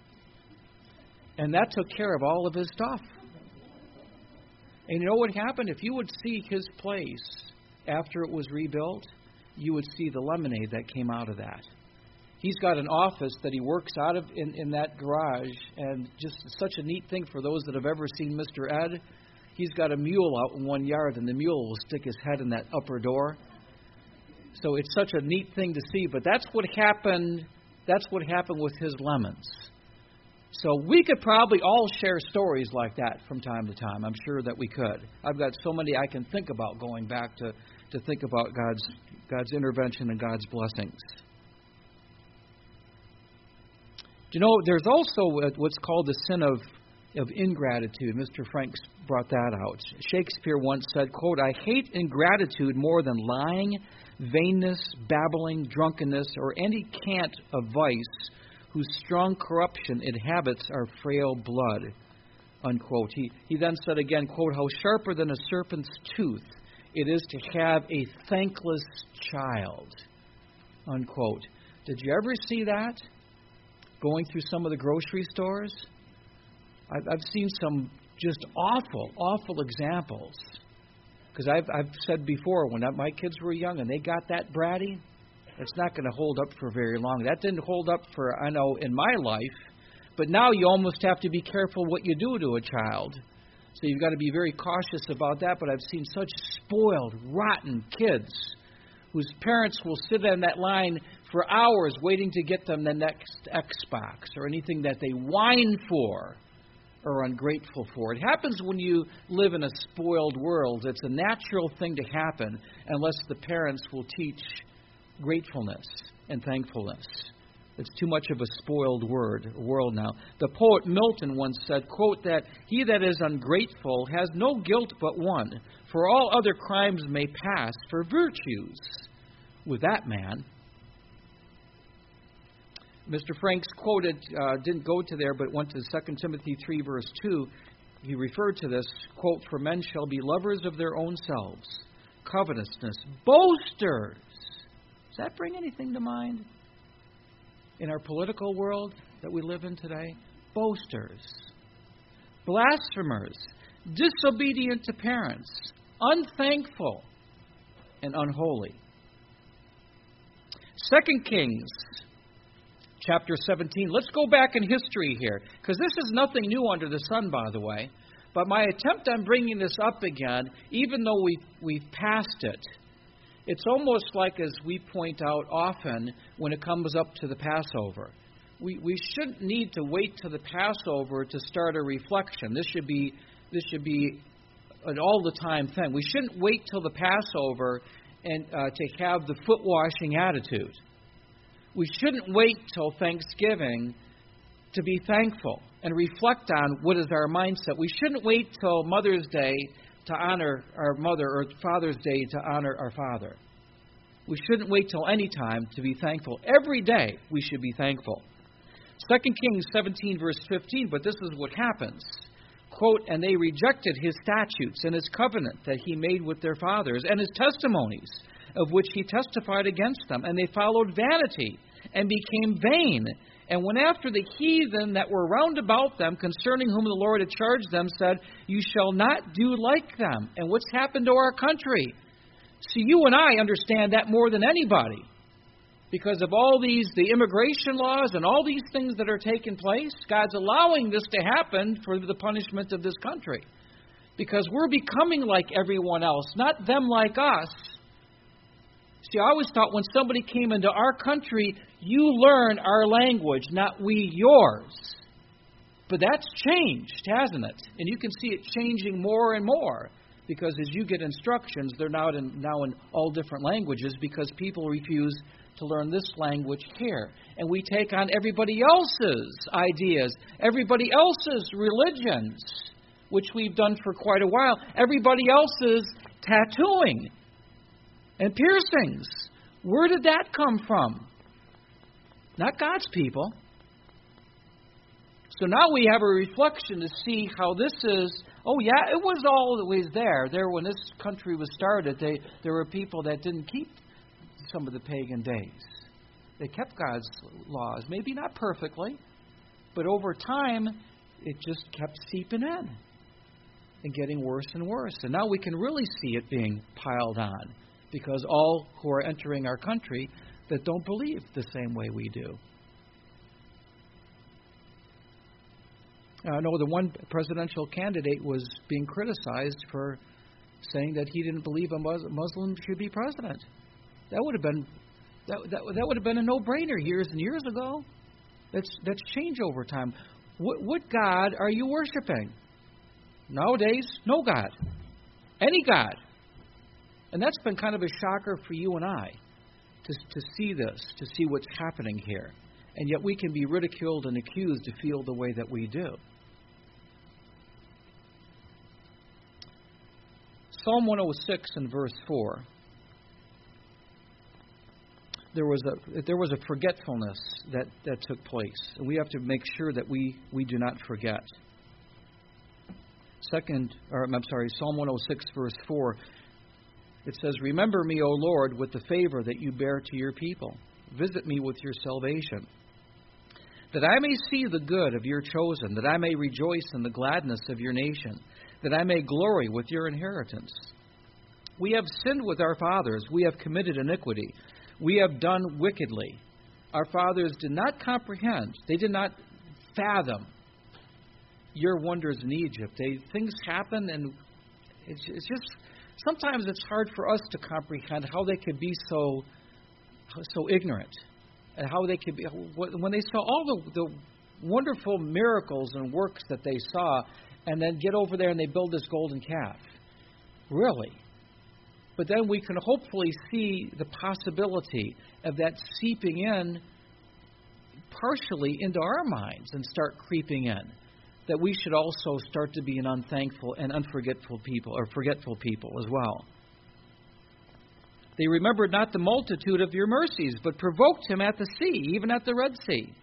And that took care of all of his stuff. And you know what happened? If you would see his place after it was rebuilt, you would see the lemonade that came out of that. He's got an office that he works out of in that garage, and just such a neat thing for those that have ever seen Mr. Ed. He's got a mule out in one yard, and the mule will stick his head in that upper door. So it's such a neat thing to see. But that's what happened. That's what happened with his lemons. So we could probably all share stories like that from time to time. I'm sure that we could. I've got so many I can think about going back to think about God's intervention and God's blessings. Do you know, there's also what's called the sin of ingratitude. Mr. Franks brought that out. Shakespeare once said, quote, I hate ingratitude more than lying, vainness, babbling, drunkenness, or any cant of vice whose strong corruption inhabits our frail blood, unquote. He then said again, quote, how sharper than a serpent's tooth it is to have a thankless child, unquote. Did you ever see that going through some of the grocery stores? I've seen some just awful examples. Because I've said before, when my kids were young and they got that bratty, it's not going to hold up for very long. That didn't hold up for, I know, in my life. But now you almost have to be careful what you do to a child. So you've got to be very cautious about that. But I've seen such spoiled, rotten kids whose parents will sit in that line for hours waiting to get them the next Xbox or anything that they whine for. or ungrateful for. It happens when you live in a spoiled world. It's a natural thing to happen unless the parents will teach gratefulness and thankfulness. It's too much of a spoiled world now. The poet Milton once said, quote, that he that is ungrateful has no guilt but one, for all other crimes may pass for virtues with that man. Mr. Franks quoted, didn't go to there, but went to 2 Timothy 3, verse 2. He referred to this, quote, for men shall be lovers of their own selves, covetousness, boasters. Does that bring anything to mind in our political world that we live in today? Boasters, blasphemers, disobedient to parents, unthankful, and unholy. 2 Kings chapter 17. Let's go back in history here, because this is nothing new under the sun, by the way. But my attempt on bringing this up again, even though we've passed it, it's almost like, as we point out often, when it comes up to the Passover. We shouldn't need to wait till the Passover to start a reflection. This should be an all-the-time thing. We shouldn't wait till the Passover and to have the foot-washing attitude. We shouldn't wait till Thanksgiving to be thankful and reflect on what is our mindset. We shouldn't wait till Mother's Day to honor our mother, or Father's Day to honor our father. We shouldn't wait till any time to be thankful. Every day we should be thankful. 2 Kings 17, verse 15, but this is what happens. Quote, and they rejected his statutes and his covenant that he made with their fathers, and his testimonies, of which he testified against them. And they followed vanity, and became vain, and went after the heathen that were round about them, concerning whom the Lord had charged them, said, you shall not do like them. And what's happened to our country? See, you and I understand that more than anybody. Because of all the immigration laws and all these things that are taking place, God's allowing this to happen for the punishment of this country. Because we're becoming like everyone else, not them like us. See, I always thought when somebody came into our country, you learn our language, not we yours. But that's changed, hasn't it? And you can see it changing more and more. Because as you get instructions, they're now in all different languages, because people refuse to learn this language here. And we take on everybody else's ideas, everybody else's religions, which we've done for quite a while, everybody else's tattooing and piercings. Where did that come from? Not God's people. So now we have a reflection to see how this is. Oh yeah, it was always there. There when this country was started, there were people that didn't keep some of the pagan days. They kept God's laws, maybe not perfectly, but over time it just kept seeping in and getting worse and worse. And now we can really see it being piled on, because all who are entering our country that don't believe the same way we do. I know the one presidential candidate was being criticized for saying that he didn't believe a Muslim should be president. That would have been a no-brainer years and years ago. That's changed over time. What God are you worshiping? Nowadays, no God. Any God. And that's been kind of a shocker for you and I to see this, to see what's happening here. And yet we can be ridiculed and accused to feel the way that we do. Psalm 106 and verse 4. There was a forgetfulness that took place. And we have to make sure that we do not forget. Psalm 106 verse 4. It says, remember me, O Lord, with the favor that you bear to your people. Visit me with your salvation. That I may see the good of your chosen, that I may rejoice in the gladness of your nation, that I may glory with your inheritance. We have sinned with our fathers, we have committed iniquity, we have done wickedly. Our fathers did not comprehend, they did not fathom your wonders in Egypt. Things happen, and it's just, sometimes it's hard for us to comprehend how they could be so ignorant. And how they could be, when they saw all wonderful miracles and works that they saw, and then get over there and they build this golden calf. Really? But then we can hopefully see the possibility of that seeping in partially into our minds and start creeping in. That we should also start to be an unthankful and unforgetful people, or forgetful people as well. They remembered not the multitude of your mercies, but provoked him at the sea, even at the Red Sea.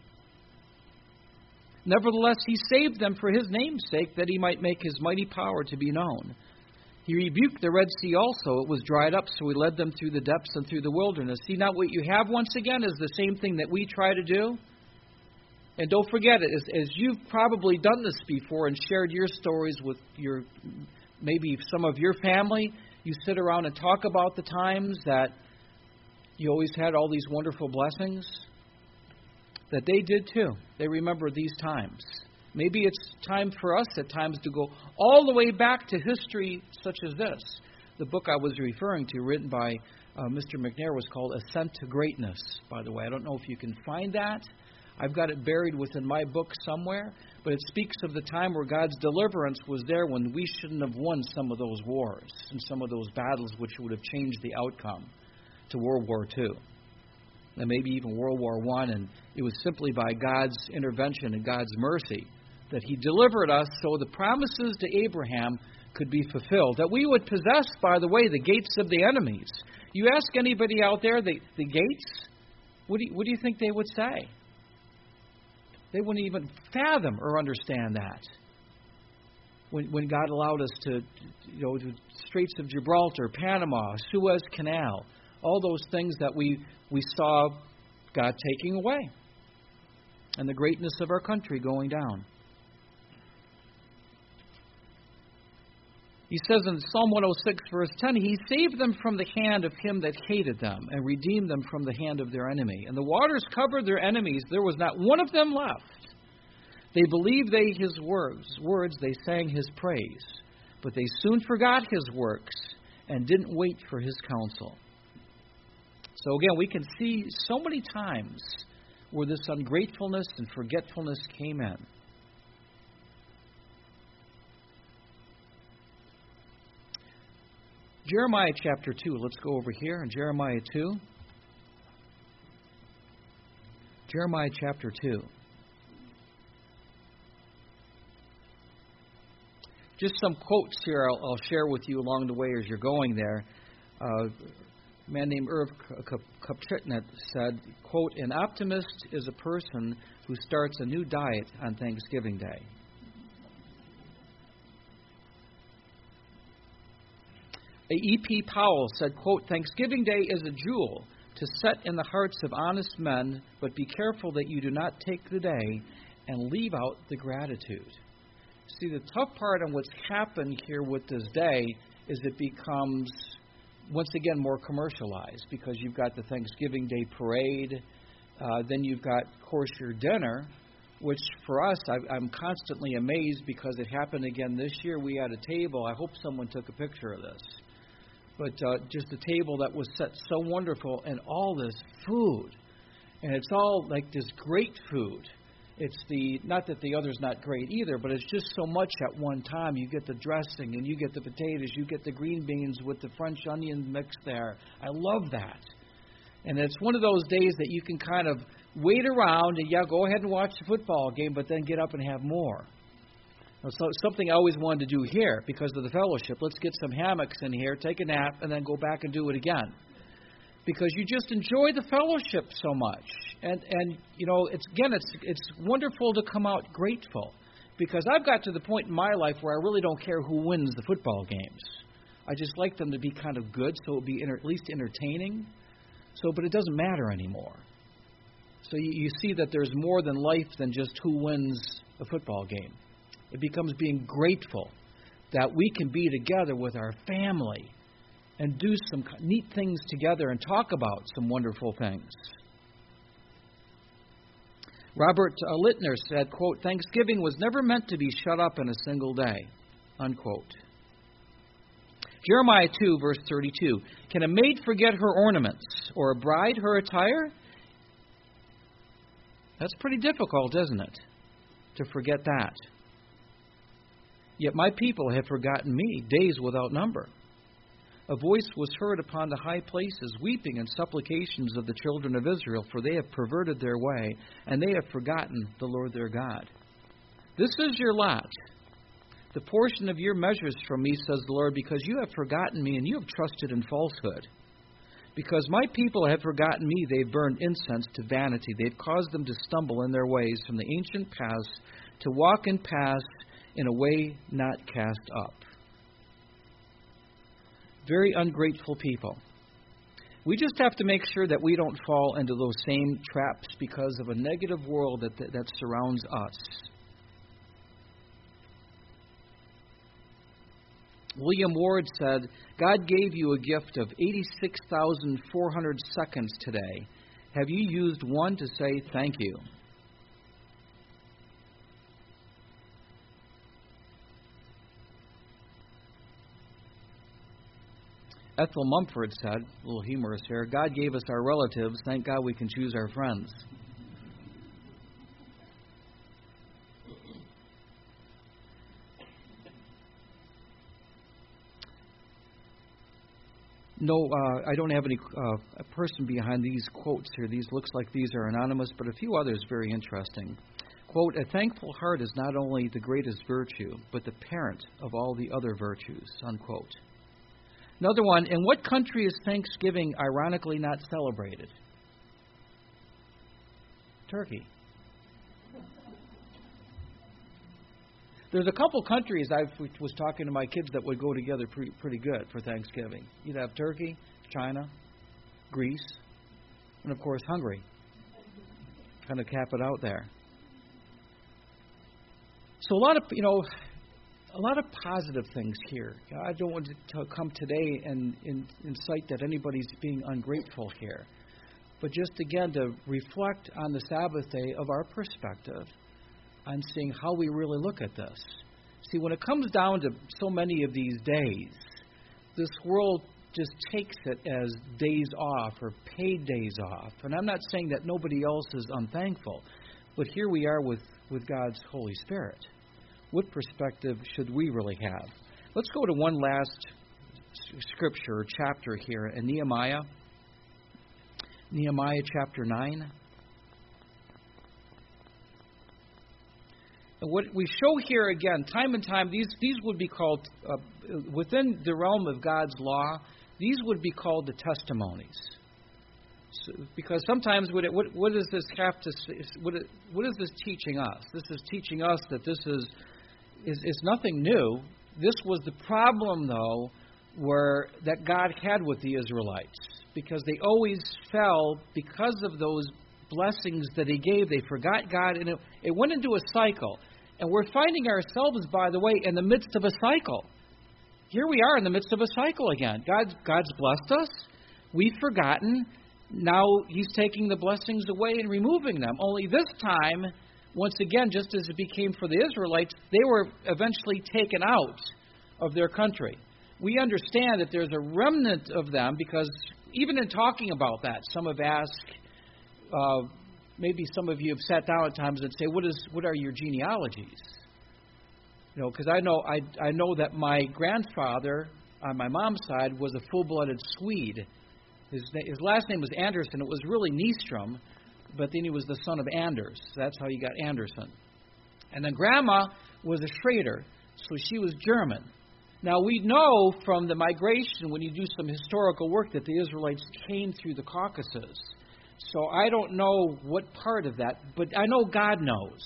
Nevertheless, he saved them for his name's sake, that he might make his mighty power to be known. He rebuked the Red Sea also. It was dried up, so he led them through the depths and through the wilderness. See, now what you have once again is the same thing that we try to do. And don't forget it, as you've probably done this before and shared your stories with maybe some of your family, you sit around and talk about the times that you always had all these wonderful blessings. That they did too. They remember these times. Maybe it's time for us at times to go all the way back to history such as this. The book I was referring to, written by Mr. McNair, was called Ascent to Greatness, by the way. I don't know if you can find that. I've got it buried within my book somewhere. But it speaks of the time where God's deliverance was there when we shouldn't have won some of those wars and some of those battles which would have changed the outcome to World War II. And maybe even World War I. And it was simply by God's intervention and God's mercy that he delivered us so the promises to Abraham could be fulfilled. That we would possess, by the way, the gates of the enemies. You ask anybody out there, the gates, what do you think they would say? They wouldn't even fathom or understand that. When God allowed us to, the Straits of Gibraltar, Panama, Suez Canal, all those things that we saw God taking away. And the greatness of our country going down. He says in Psalm 106, verse 10, he saved them from the hand of him that hated them, and redeemed them from the hand of their enemy. And the waters covered their enemies. There was not one of them left. They believed his words, they sang his praise. But they soon forgot his works, and didn't wait for his counsel. So again, we can see so many times where this ungratefulness and forgetfulness came in. Jeremiah chapter 2. Let's go over here in Jeremiah 2. Jeremiah chapter 2. Just some quotes here I'll share with you along the way as you're going there. A man named Irv Kupchitnet said, quote, an optimist is a person who starts a new diet on Thanksgiving Day. E.P. Powell said, quote, Thanksgiving Day is a jewel to set in the hearts of honest men, but be careful that you do not take the day and leave out the gratitude. See, the tough part on what's happened here with this day is it becomes, once again, more commercialized because you've got the Thanksgiving Day parade, then you've got, of course, your dinner, which for us, I'm constantly amazed because it happened again this year. We had a table. I hope someone took a picture of this. But just a table that was set so wonderful and all this food. And it's all like this great food. It's not that the other's not great either, but it's just so much at one time. You get the dressing and you get the potatoes, you get the green beans with the French onion mix there. I love that. And it's one of those days that you can kind of wait around and, go ahead and watch the football game, but then get up and have more. So something I always wanted to do here because of the fellowship. Let's get some hammocks in here, take a nap, and then go back and do it again. Because you just enjoy the fellowship so much. And it's wonderful to come out grateful. Because I've got to the point in my life where I really don't care who wins the football games. I just like them to be kind of good, so it will be at least entertaining. But it doesn't matter anymore. So you see that there's more than life than just who wins a football game. It becomes being grateful that we can be together with our family and do some neat things together and talk about some wonderful things. Robert Littner said, quote, Thanksgiving was never meant to be shut up in a single day, unquote. Jeremiah 2, verse 32. Can a maid forget her ornaments, or a bride her attire? That's pretty difficult, isn't it, to forget that? Yet my people have forgotten me days without number. A voice was heard upon the high places, weeping and supplications of the children of Israel, for they have perverted their way, and they have forgotten the Lord their God. This is your lot, the portion of your measures from me, says the Lord, because you have forgotten me and you have trusted in falsehood. Because my people have forgotten me, they've burned incense to vanity. They've caused them to stumble in their ways from the ancient past, to walk in past in a way not cast up. Very ungrateful people. We just have to make sure that we don't fall into those same traps because of a negative world that surrounds us. William Ward said, God gave you a gift of 86,400 seconds today. Have you used one to say thank you? Ethel Mumford said, a little humorous here, God gave us our relatives. Thank God we can choose our friends. No, I don't have any a person behind these quotes here. These looks like these are anonymous, but a few others very interesting. Quote, a thankful heart is not only the greatest virtue, but the parent of all the other virtues, unquote. Another one, in what country is Thanksgiving ironically not celebrated? Turkey. There's a couple countries I was talking to my kids that would go together pretty good for Thanksgiving. You'd have Turkey, China, Greece, and of course Hungary. Kind of cap it out there. So a lot of positive things here. I don't want to come today and incite that anybody's being ungrateful here, but just again to reflect on the Sabbath day of our perspective on seeing how we really look at this. See, when it comes down to so many of these days, this world just takes it as days off or paid days off. And I'm not saying that nobody else is unthankful, but here we are with God's Holy Spirit. What perspective should we really have? Let's go to one last scripture or chapter here in Nehemiah. Nehemiah chapter 9. And what we show here again, time and time, these would be called, within the realm of God's law, these would be called the testimonies. So, because sometimes, what does this have to say? What is this teaching us? This is teaching us that this is nothing new. This was the problem, though, that God had with the Israelites, because they always fell because of those blessings that He gave. They forgot God, and it went into a cycle. And we're finding ourselves, by the way, in the midst of a cycle. Here we are in the midst of a cycle again. God's blessed us. We've forgotten. Now He's taking the blessings away and removing them. Only this time, once again, just as it became for the Israelites, they were eventually taken out of their country. We understand that there's a remnant of them, because even in talking about that, some have asked, maybe some of you have sat down at times and say, what are your genealogies? You know, because I know that my grandfather on my mom's side was a full-blooded Swede. His last name was Anderson. It was really Nystrom, but then he was the son of Anders. That's how he got Anderson. And then Grandma was a Schrader, so she was German. Now, we know from the migration, when you do some historical work, that the Israelites came through the Caucasus. So I don't know what part of that, but I know God knows.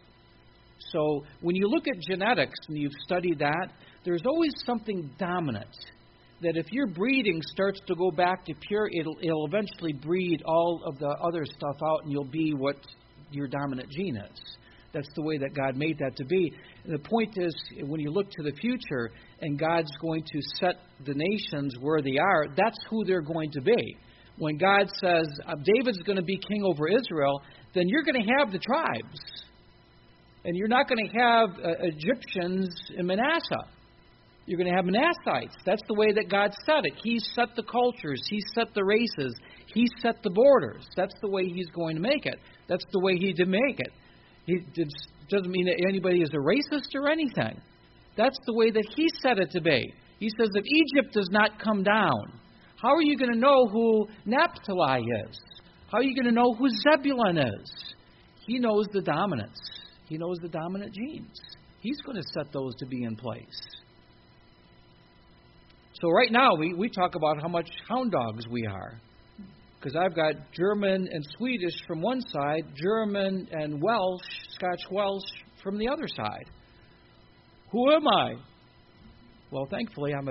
So when you look at genetics and you've studied that, there's always something dominant. That if your breeding starts to go back to pure, it'll eventually breed all of the other stuff out, and you'll be what your dominant gene is. That's the way that God made that to be. And the point is, when you look to the future and God's going to set the nations where they are, that's who they're going to be. When God says David's going to be king over Israel, then you're going to have the tribes. And you're not going to have Egyptians in Manasseh. You're going to have Manassites. That's the way that God set it. He set the cultures. He set the races. He set the borders. That's the way He's going to make it. That's the way He did make it. It doesn't mean that anybody is a racist or anything. That's the way that He set it to be. He says, if Egypt does not come down, how are you going to know who Naphtali is? How are you going to know who Zebulun is? He knows the dominance. He knows the dominant genes. He's going to set those to be in place. So right now, we talk about how much hound dogs we are. Because I've got German and Swedish from one side, German and Welsh, Scotch Welsh from the other side. Who am I? Well, thankfully, I'm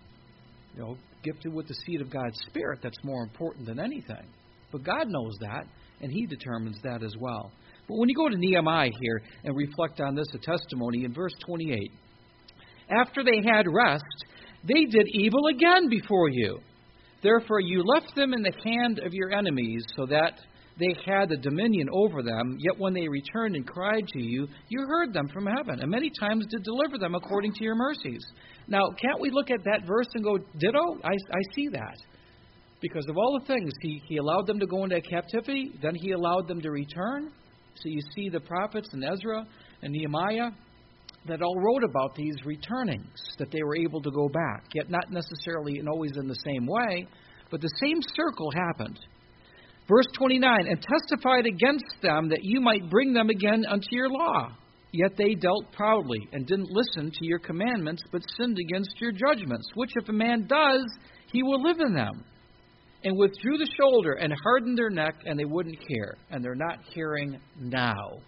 gifted with the seed of God's Spirit. That's more important than anything. But God knows that, and He determines that as well. But when you go to Nehemiah here and reflect on this, a testimony in verse 28, after they had rest, they did evil again before you. Therefore you left them in the hand of your enemies, so that they had the dominion over them. Yet when they returned and cried to you, you heard them from heaven, and many times did deliver them according to your mercies. Now, can't we look at that verse and go, ditto? I see that. Because of all the things, he allowed them to go into captivity, then He allowed them to return. So you see the prophets and Ezra and Nehemiah that all wrote about these returnings, that they were able to go back, yet not necessarily and always in the same way, but the same circle happened. Verse 29, and testified against them that you might bring them again unto your law. Yet they dealt proudly and didn't listen to your commandments, but sinned against your judgments, which if a man does, he will live in them. And withdrew the shoulder and hardened their neck, and they wouldn't hear. And they're not hearing now.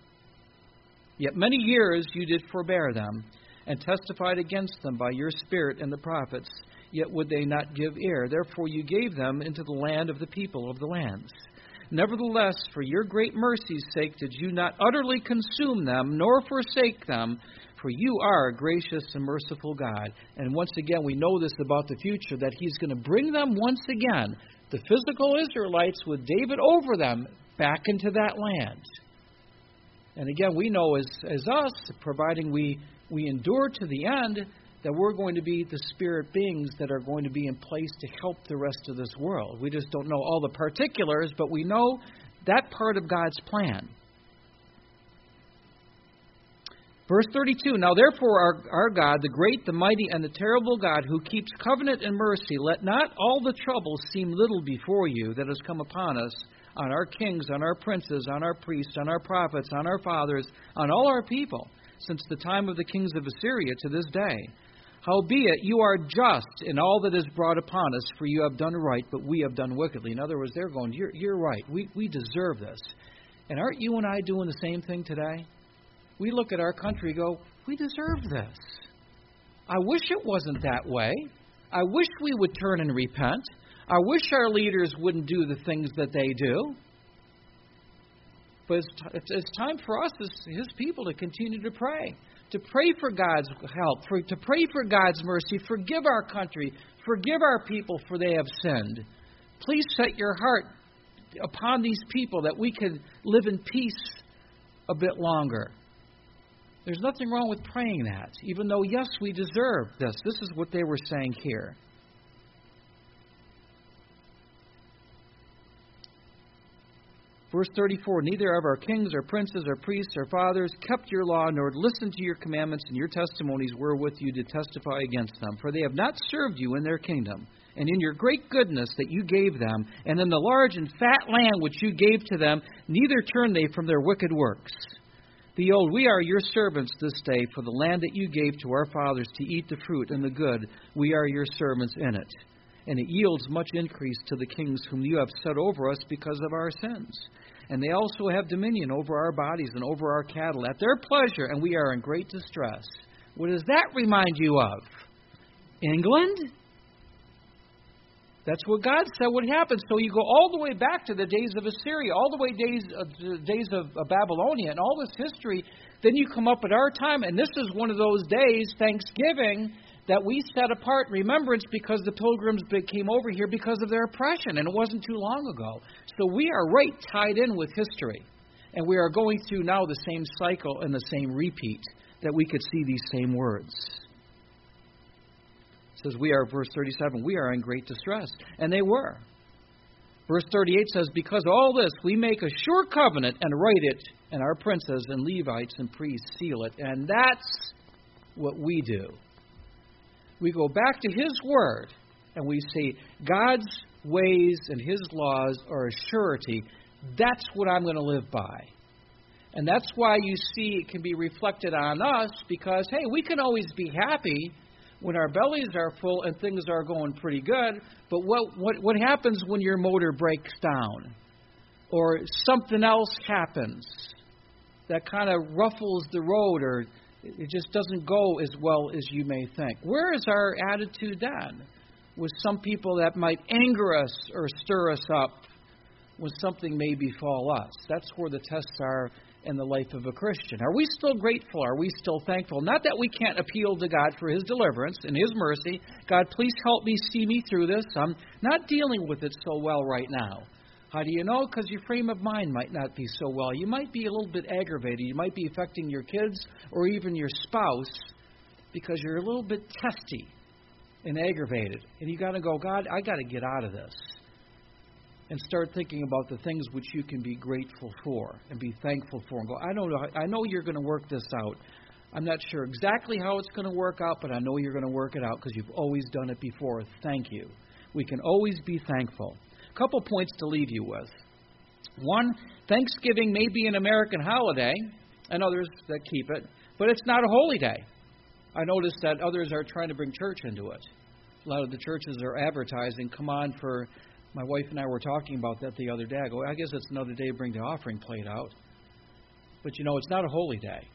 Yet many years you did forbear them, and testified against them by your Spirit and the prophets, yet would they not give ear. Therefore you gave them into the land of the people of the lands. Nevertheless, for your great mercy's sake did you not utterly consume them, nor forsake them, for you are a gracious and merciful God. And once again, we know this about the future, that He's going to bring them once again, the physical Israelites with David over them, back into that land. And again, we know as us, providing we endure to the end, that we're going to be the spirit beings that are going to be in place to help the rest of this world. We just don't know all the particulars, but we know that part of God's plan. Verse 32, now therefore our God, the great, the mighty, and the terrible God, who keeps covenant and mercy, let not all the trouble seem little before you that has come upon us, on our kings, on our princes, on our priests, on our prophets, on our fathers, on all our people, since the time of the kings of Assyria to this day. Howbeit, you are just in all that is brought upon us, for you have done right, but we have done wickedly. In other words, they're going, you're right, we deserve this. And aren't you and I doing the same thing today? We look at our country and go, we deserve this. I wish it wasn't that way. I wish we would turn and repent. I wish our leaders wouldn't do the things that they do. But it's time for us as His people to continue to pray for God's help, to pray for God's mercy. Forgive our country. Forgive our people, for they have sinned. Please set your heart upon these people that we can live in peace a bit longer. There's nothing wrong with praying that, even though, yes, we deserve this. This is what they were saying here. Verse 34, neither of our kings or princes or priests or fathers kept your law, nor listened to your commandments and your testimonies wherewith you did testify against them. For they have not served you in their kingdom, and in your great goodness that you gave them, and in the large and fat land which you gave to them, neither turned they from their wicked works. Behold, we are your servants this day, for the land that you gave to our fathers to eat the fruit and the good, we are your servants in it. And it yields much increase to the kings whom you have set over us because of our sins. And they also have dominion over our bodies and over our cattle at their pleasure, and we are in great distress. What does that remind you of? England? That's what God said would happen. So you go all the way back to the days of Assyria, all the way days of Babylonia, and all this history. Then you come up at our time, and this is one of those days, Thanksgiving, that we set apart remembrance because the pilgrims came over here because of their oppression, and it wasn't too long ago. So we are right tied in with history, and we are going through now the same cycle and the same repeat that we could see these same words. says we are, verse 37, we are in great distress. And they were. Verse 38 says, because of all this, we make a sure covenant and write it, and our princes and Levites and priests seal it. And that's what we do. We go back to His Word, and we say, God's ways and His laws are a surety. That's what I'm going to live by. And that's why you see it can be reflected on us, because, hey, we can always be happy when our bellies are full and things are going pretty good. But what happens when your motor breaks down or something else happens that kind of ruffles the road, or it just doesn't go as well as you may think? Where is our attitude then? With some people that might anger us or stir us up when something may befall us. That's where the tests are in the life of a Christian. Are we still grateful? Are we still thankful? Not that we can't appeal to God for His deliverance and His mercy. God, please help me, see me through this. I'm not dealing with it so well right now. How do you know? Because your frame of mind might not be so well. You might be a little bit aggravated. You might be affecting your kids or even your spouse because you're a little bit testy and aggravated. And you got to go, God, I got to get out of this. And start thinking about the things which you can be grateful for and be thankful for. And go, I know you're going to work this out. I'm not sure exactly how it's going to work out, but I know you're going to work it out because you've always done it before. Thank you. We can always be thankful. A couple points to leave you with. One, Thanksgiving may be an American holiday, and others that keep it, but it's not a holy day. I noticed that others are trying to bring church into it. A lot of the churches are advertising, come on for... My wife and I were talking about that the other day. I go, I guess it's another day to bring the offering plate out. But you know, it's not a holy day.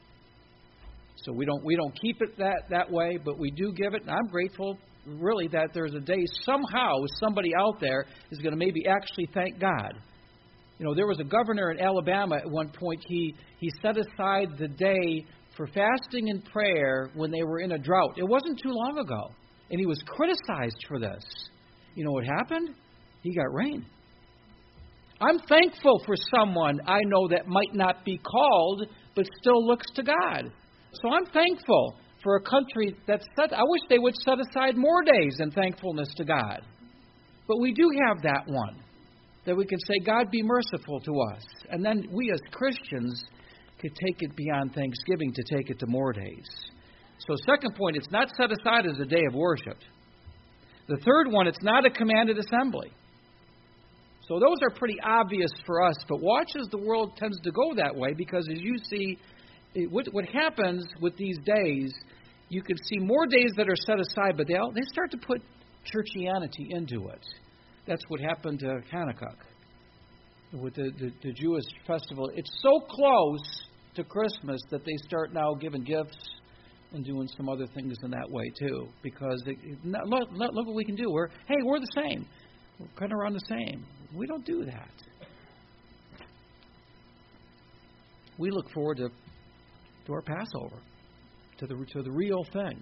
So we don't keep it that way, but we do give it. And I'm grateful, really, that there's a day somehow somebody out there is going to maybe actually thank God. You know, there was a governor in Alabama at one point. He set aside the day for fasting and prayer when they were in a drought. It wasn't too long ago. And he was criticized for this. You know what happened? He got rain. I'm thankful for someone I know that might not be called, but still looks to God. So I'm thankful for a country that's set. I wish they would set aside more days in thankfulness to God. But we do have that one, that we can say, God, be merciful to us. And then we as Christians could take it beyond Thanksgiving to take it to more days. So second point, it's not set aside as a day of worship. The third one, it's not a commanded assembly. So those are pretty obvious for us, but watch as the world tends to go that way, because as you see, what happens with these days, you can see more days that are set aside, but they start to put churchianity into it. That's what happened to Hanukkah with the Jewish festival. It's so close to Christmas that they start now giving gifts and doing some other things in that way too. Because look what we can do. We're the same. We're kind of around the same. We don't do that. We look forward to our Passover, to the real thing.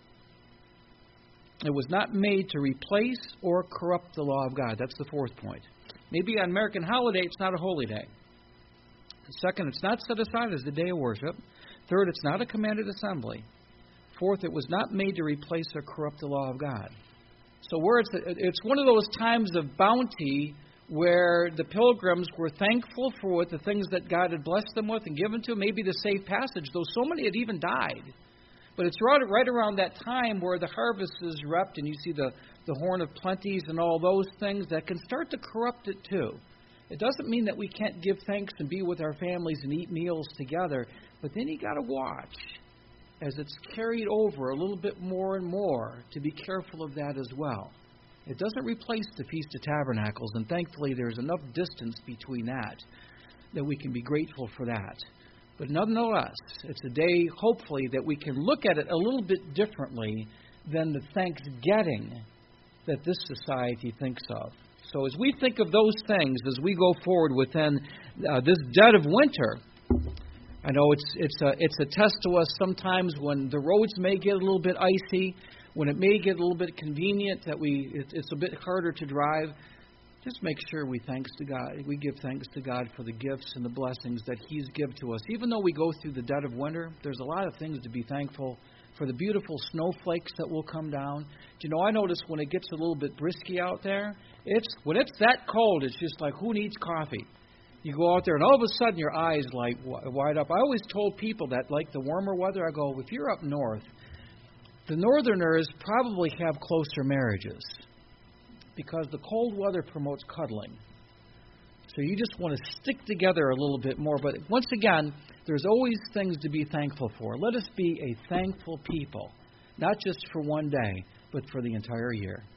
It was not made to replace or corrupt the law of God. That's the fourth point. Maybe on American holiday, it's not a holy day. Second, it's not set aside as a day of worship. Third, it's not a commanded assembly. Fourth, it was not made to replace or corrupt the law of God. So it's one of those times of bounty where the pilgrims were thankful for the things that God had blessed them with and given to them, maybe the safe passage, though so many had even died. But it's right around that time where the harvest is reaped and you see the horn of plenties and all those things that can start to corrupt it too. It doesn't mean that we can't give thanks and be with our families and eat meals together, but then you got to watch as it's carried over a little bit more and more to be careful of that as well. It doesn't replace the Feast of Tabernacles, and thankfully there's enough distance between that we can be grateful for that. But nonetheless, it's a day, hopefully, that we can look at it a little bit differently than the Thanksgiving that this society thinks of. So as we think of those things, as we go forward within this dead of winter, I know it's a test to us sometimes when the roads may get a little bit icy, when it may get a little bit convenient that it's a bit harder to drive. Just make sure we give thanks to God for the gifts and the blessings that He's given to us. Even though we go through the dead of winter, there's a lot of things to be thankful for the beautiful snowflakes that will come down. Do you know, I notice when it gets a little bit brisky out there, when it's that cold, it's just like, who needs coffee? You go out there, and all of a sudden your eyes light wide up. I always told people that like the warmer weather, I go, if you're up north, the northerners probably have closer marriages because the cold weather promotes cuddling. So you just want to stick together a little bit more. But once again, there's always things to be thankful for. Let us be a thankful people, not just for one day, but for the entire year.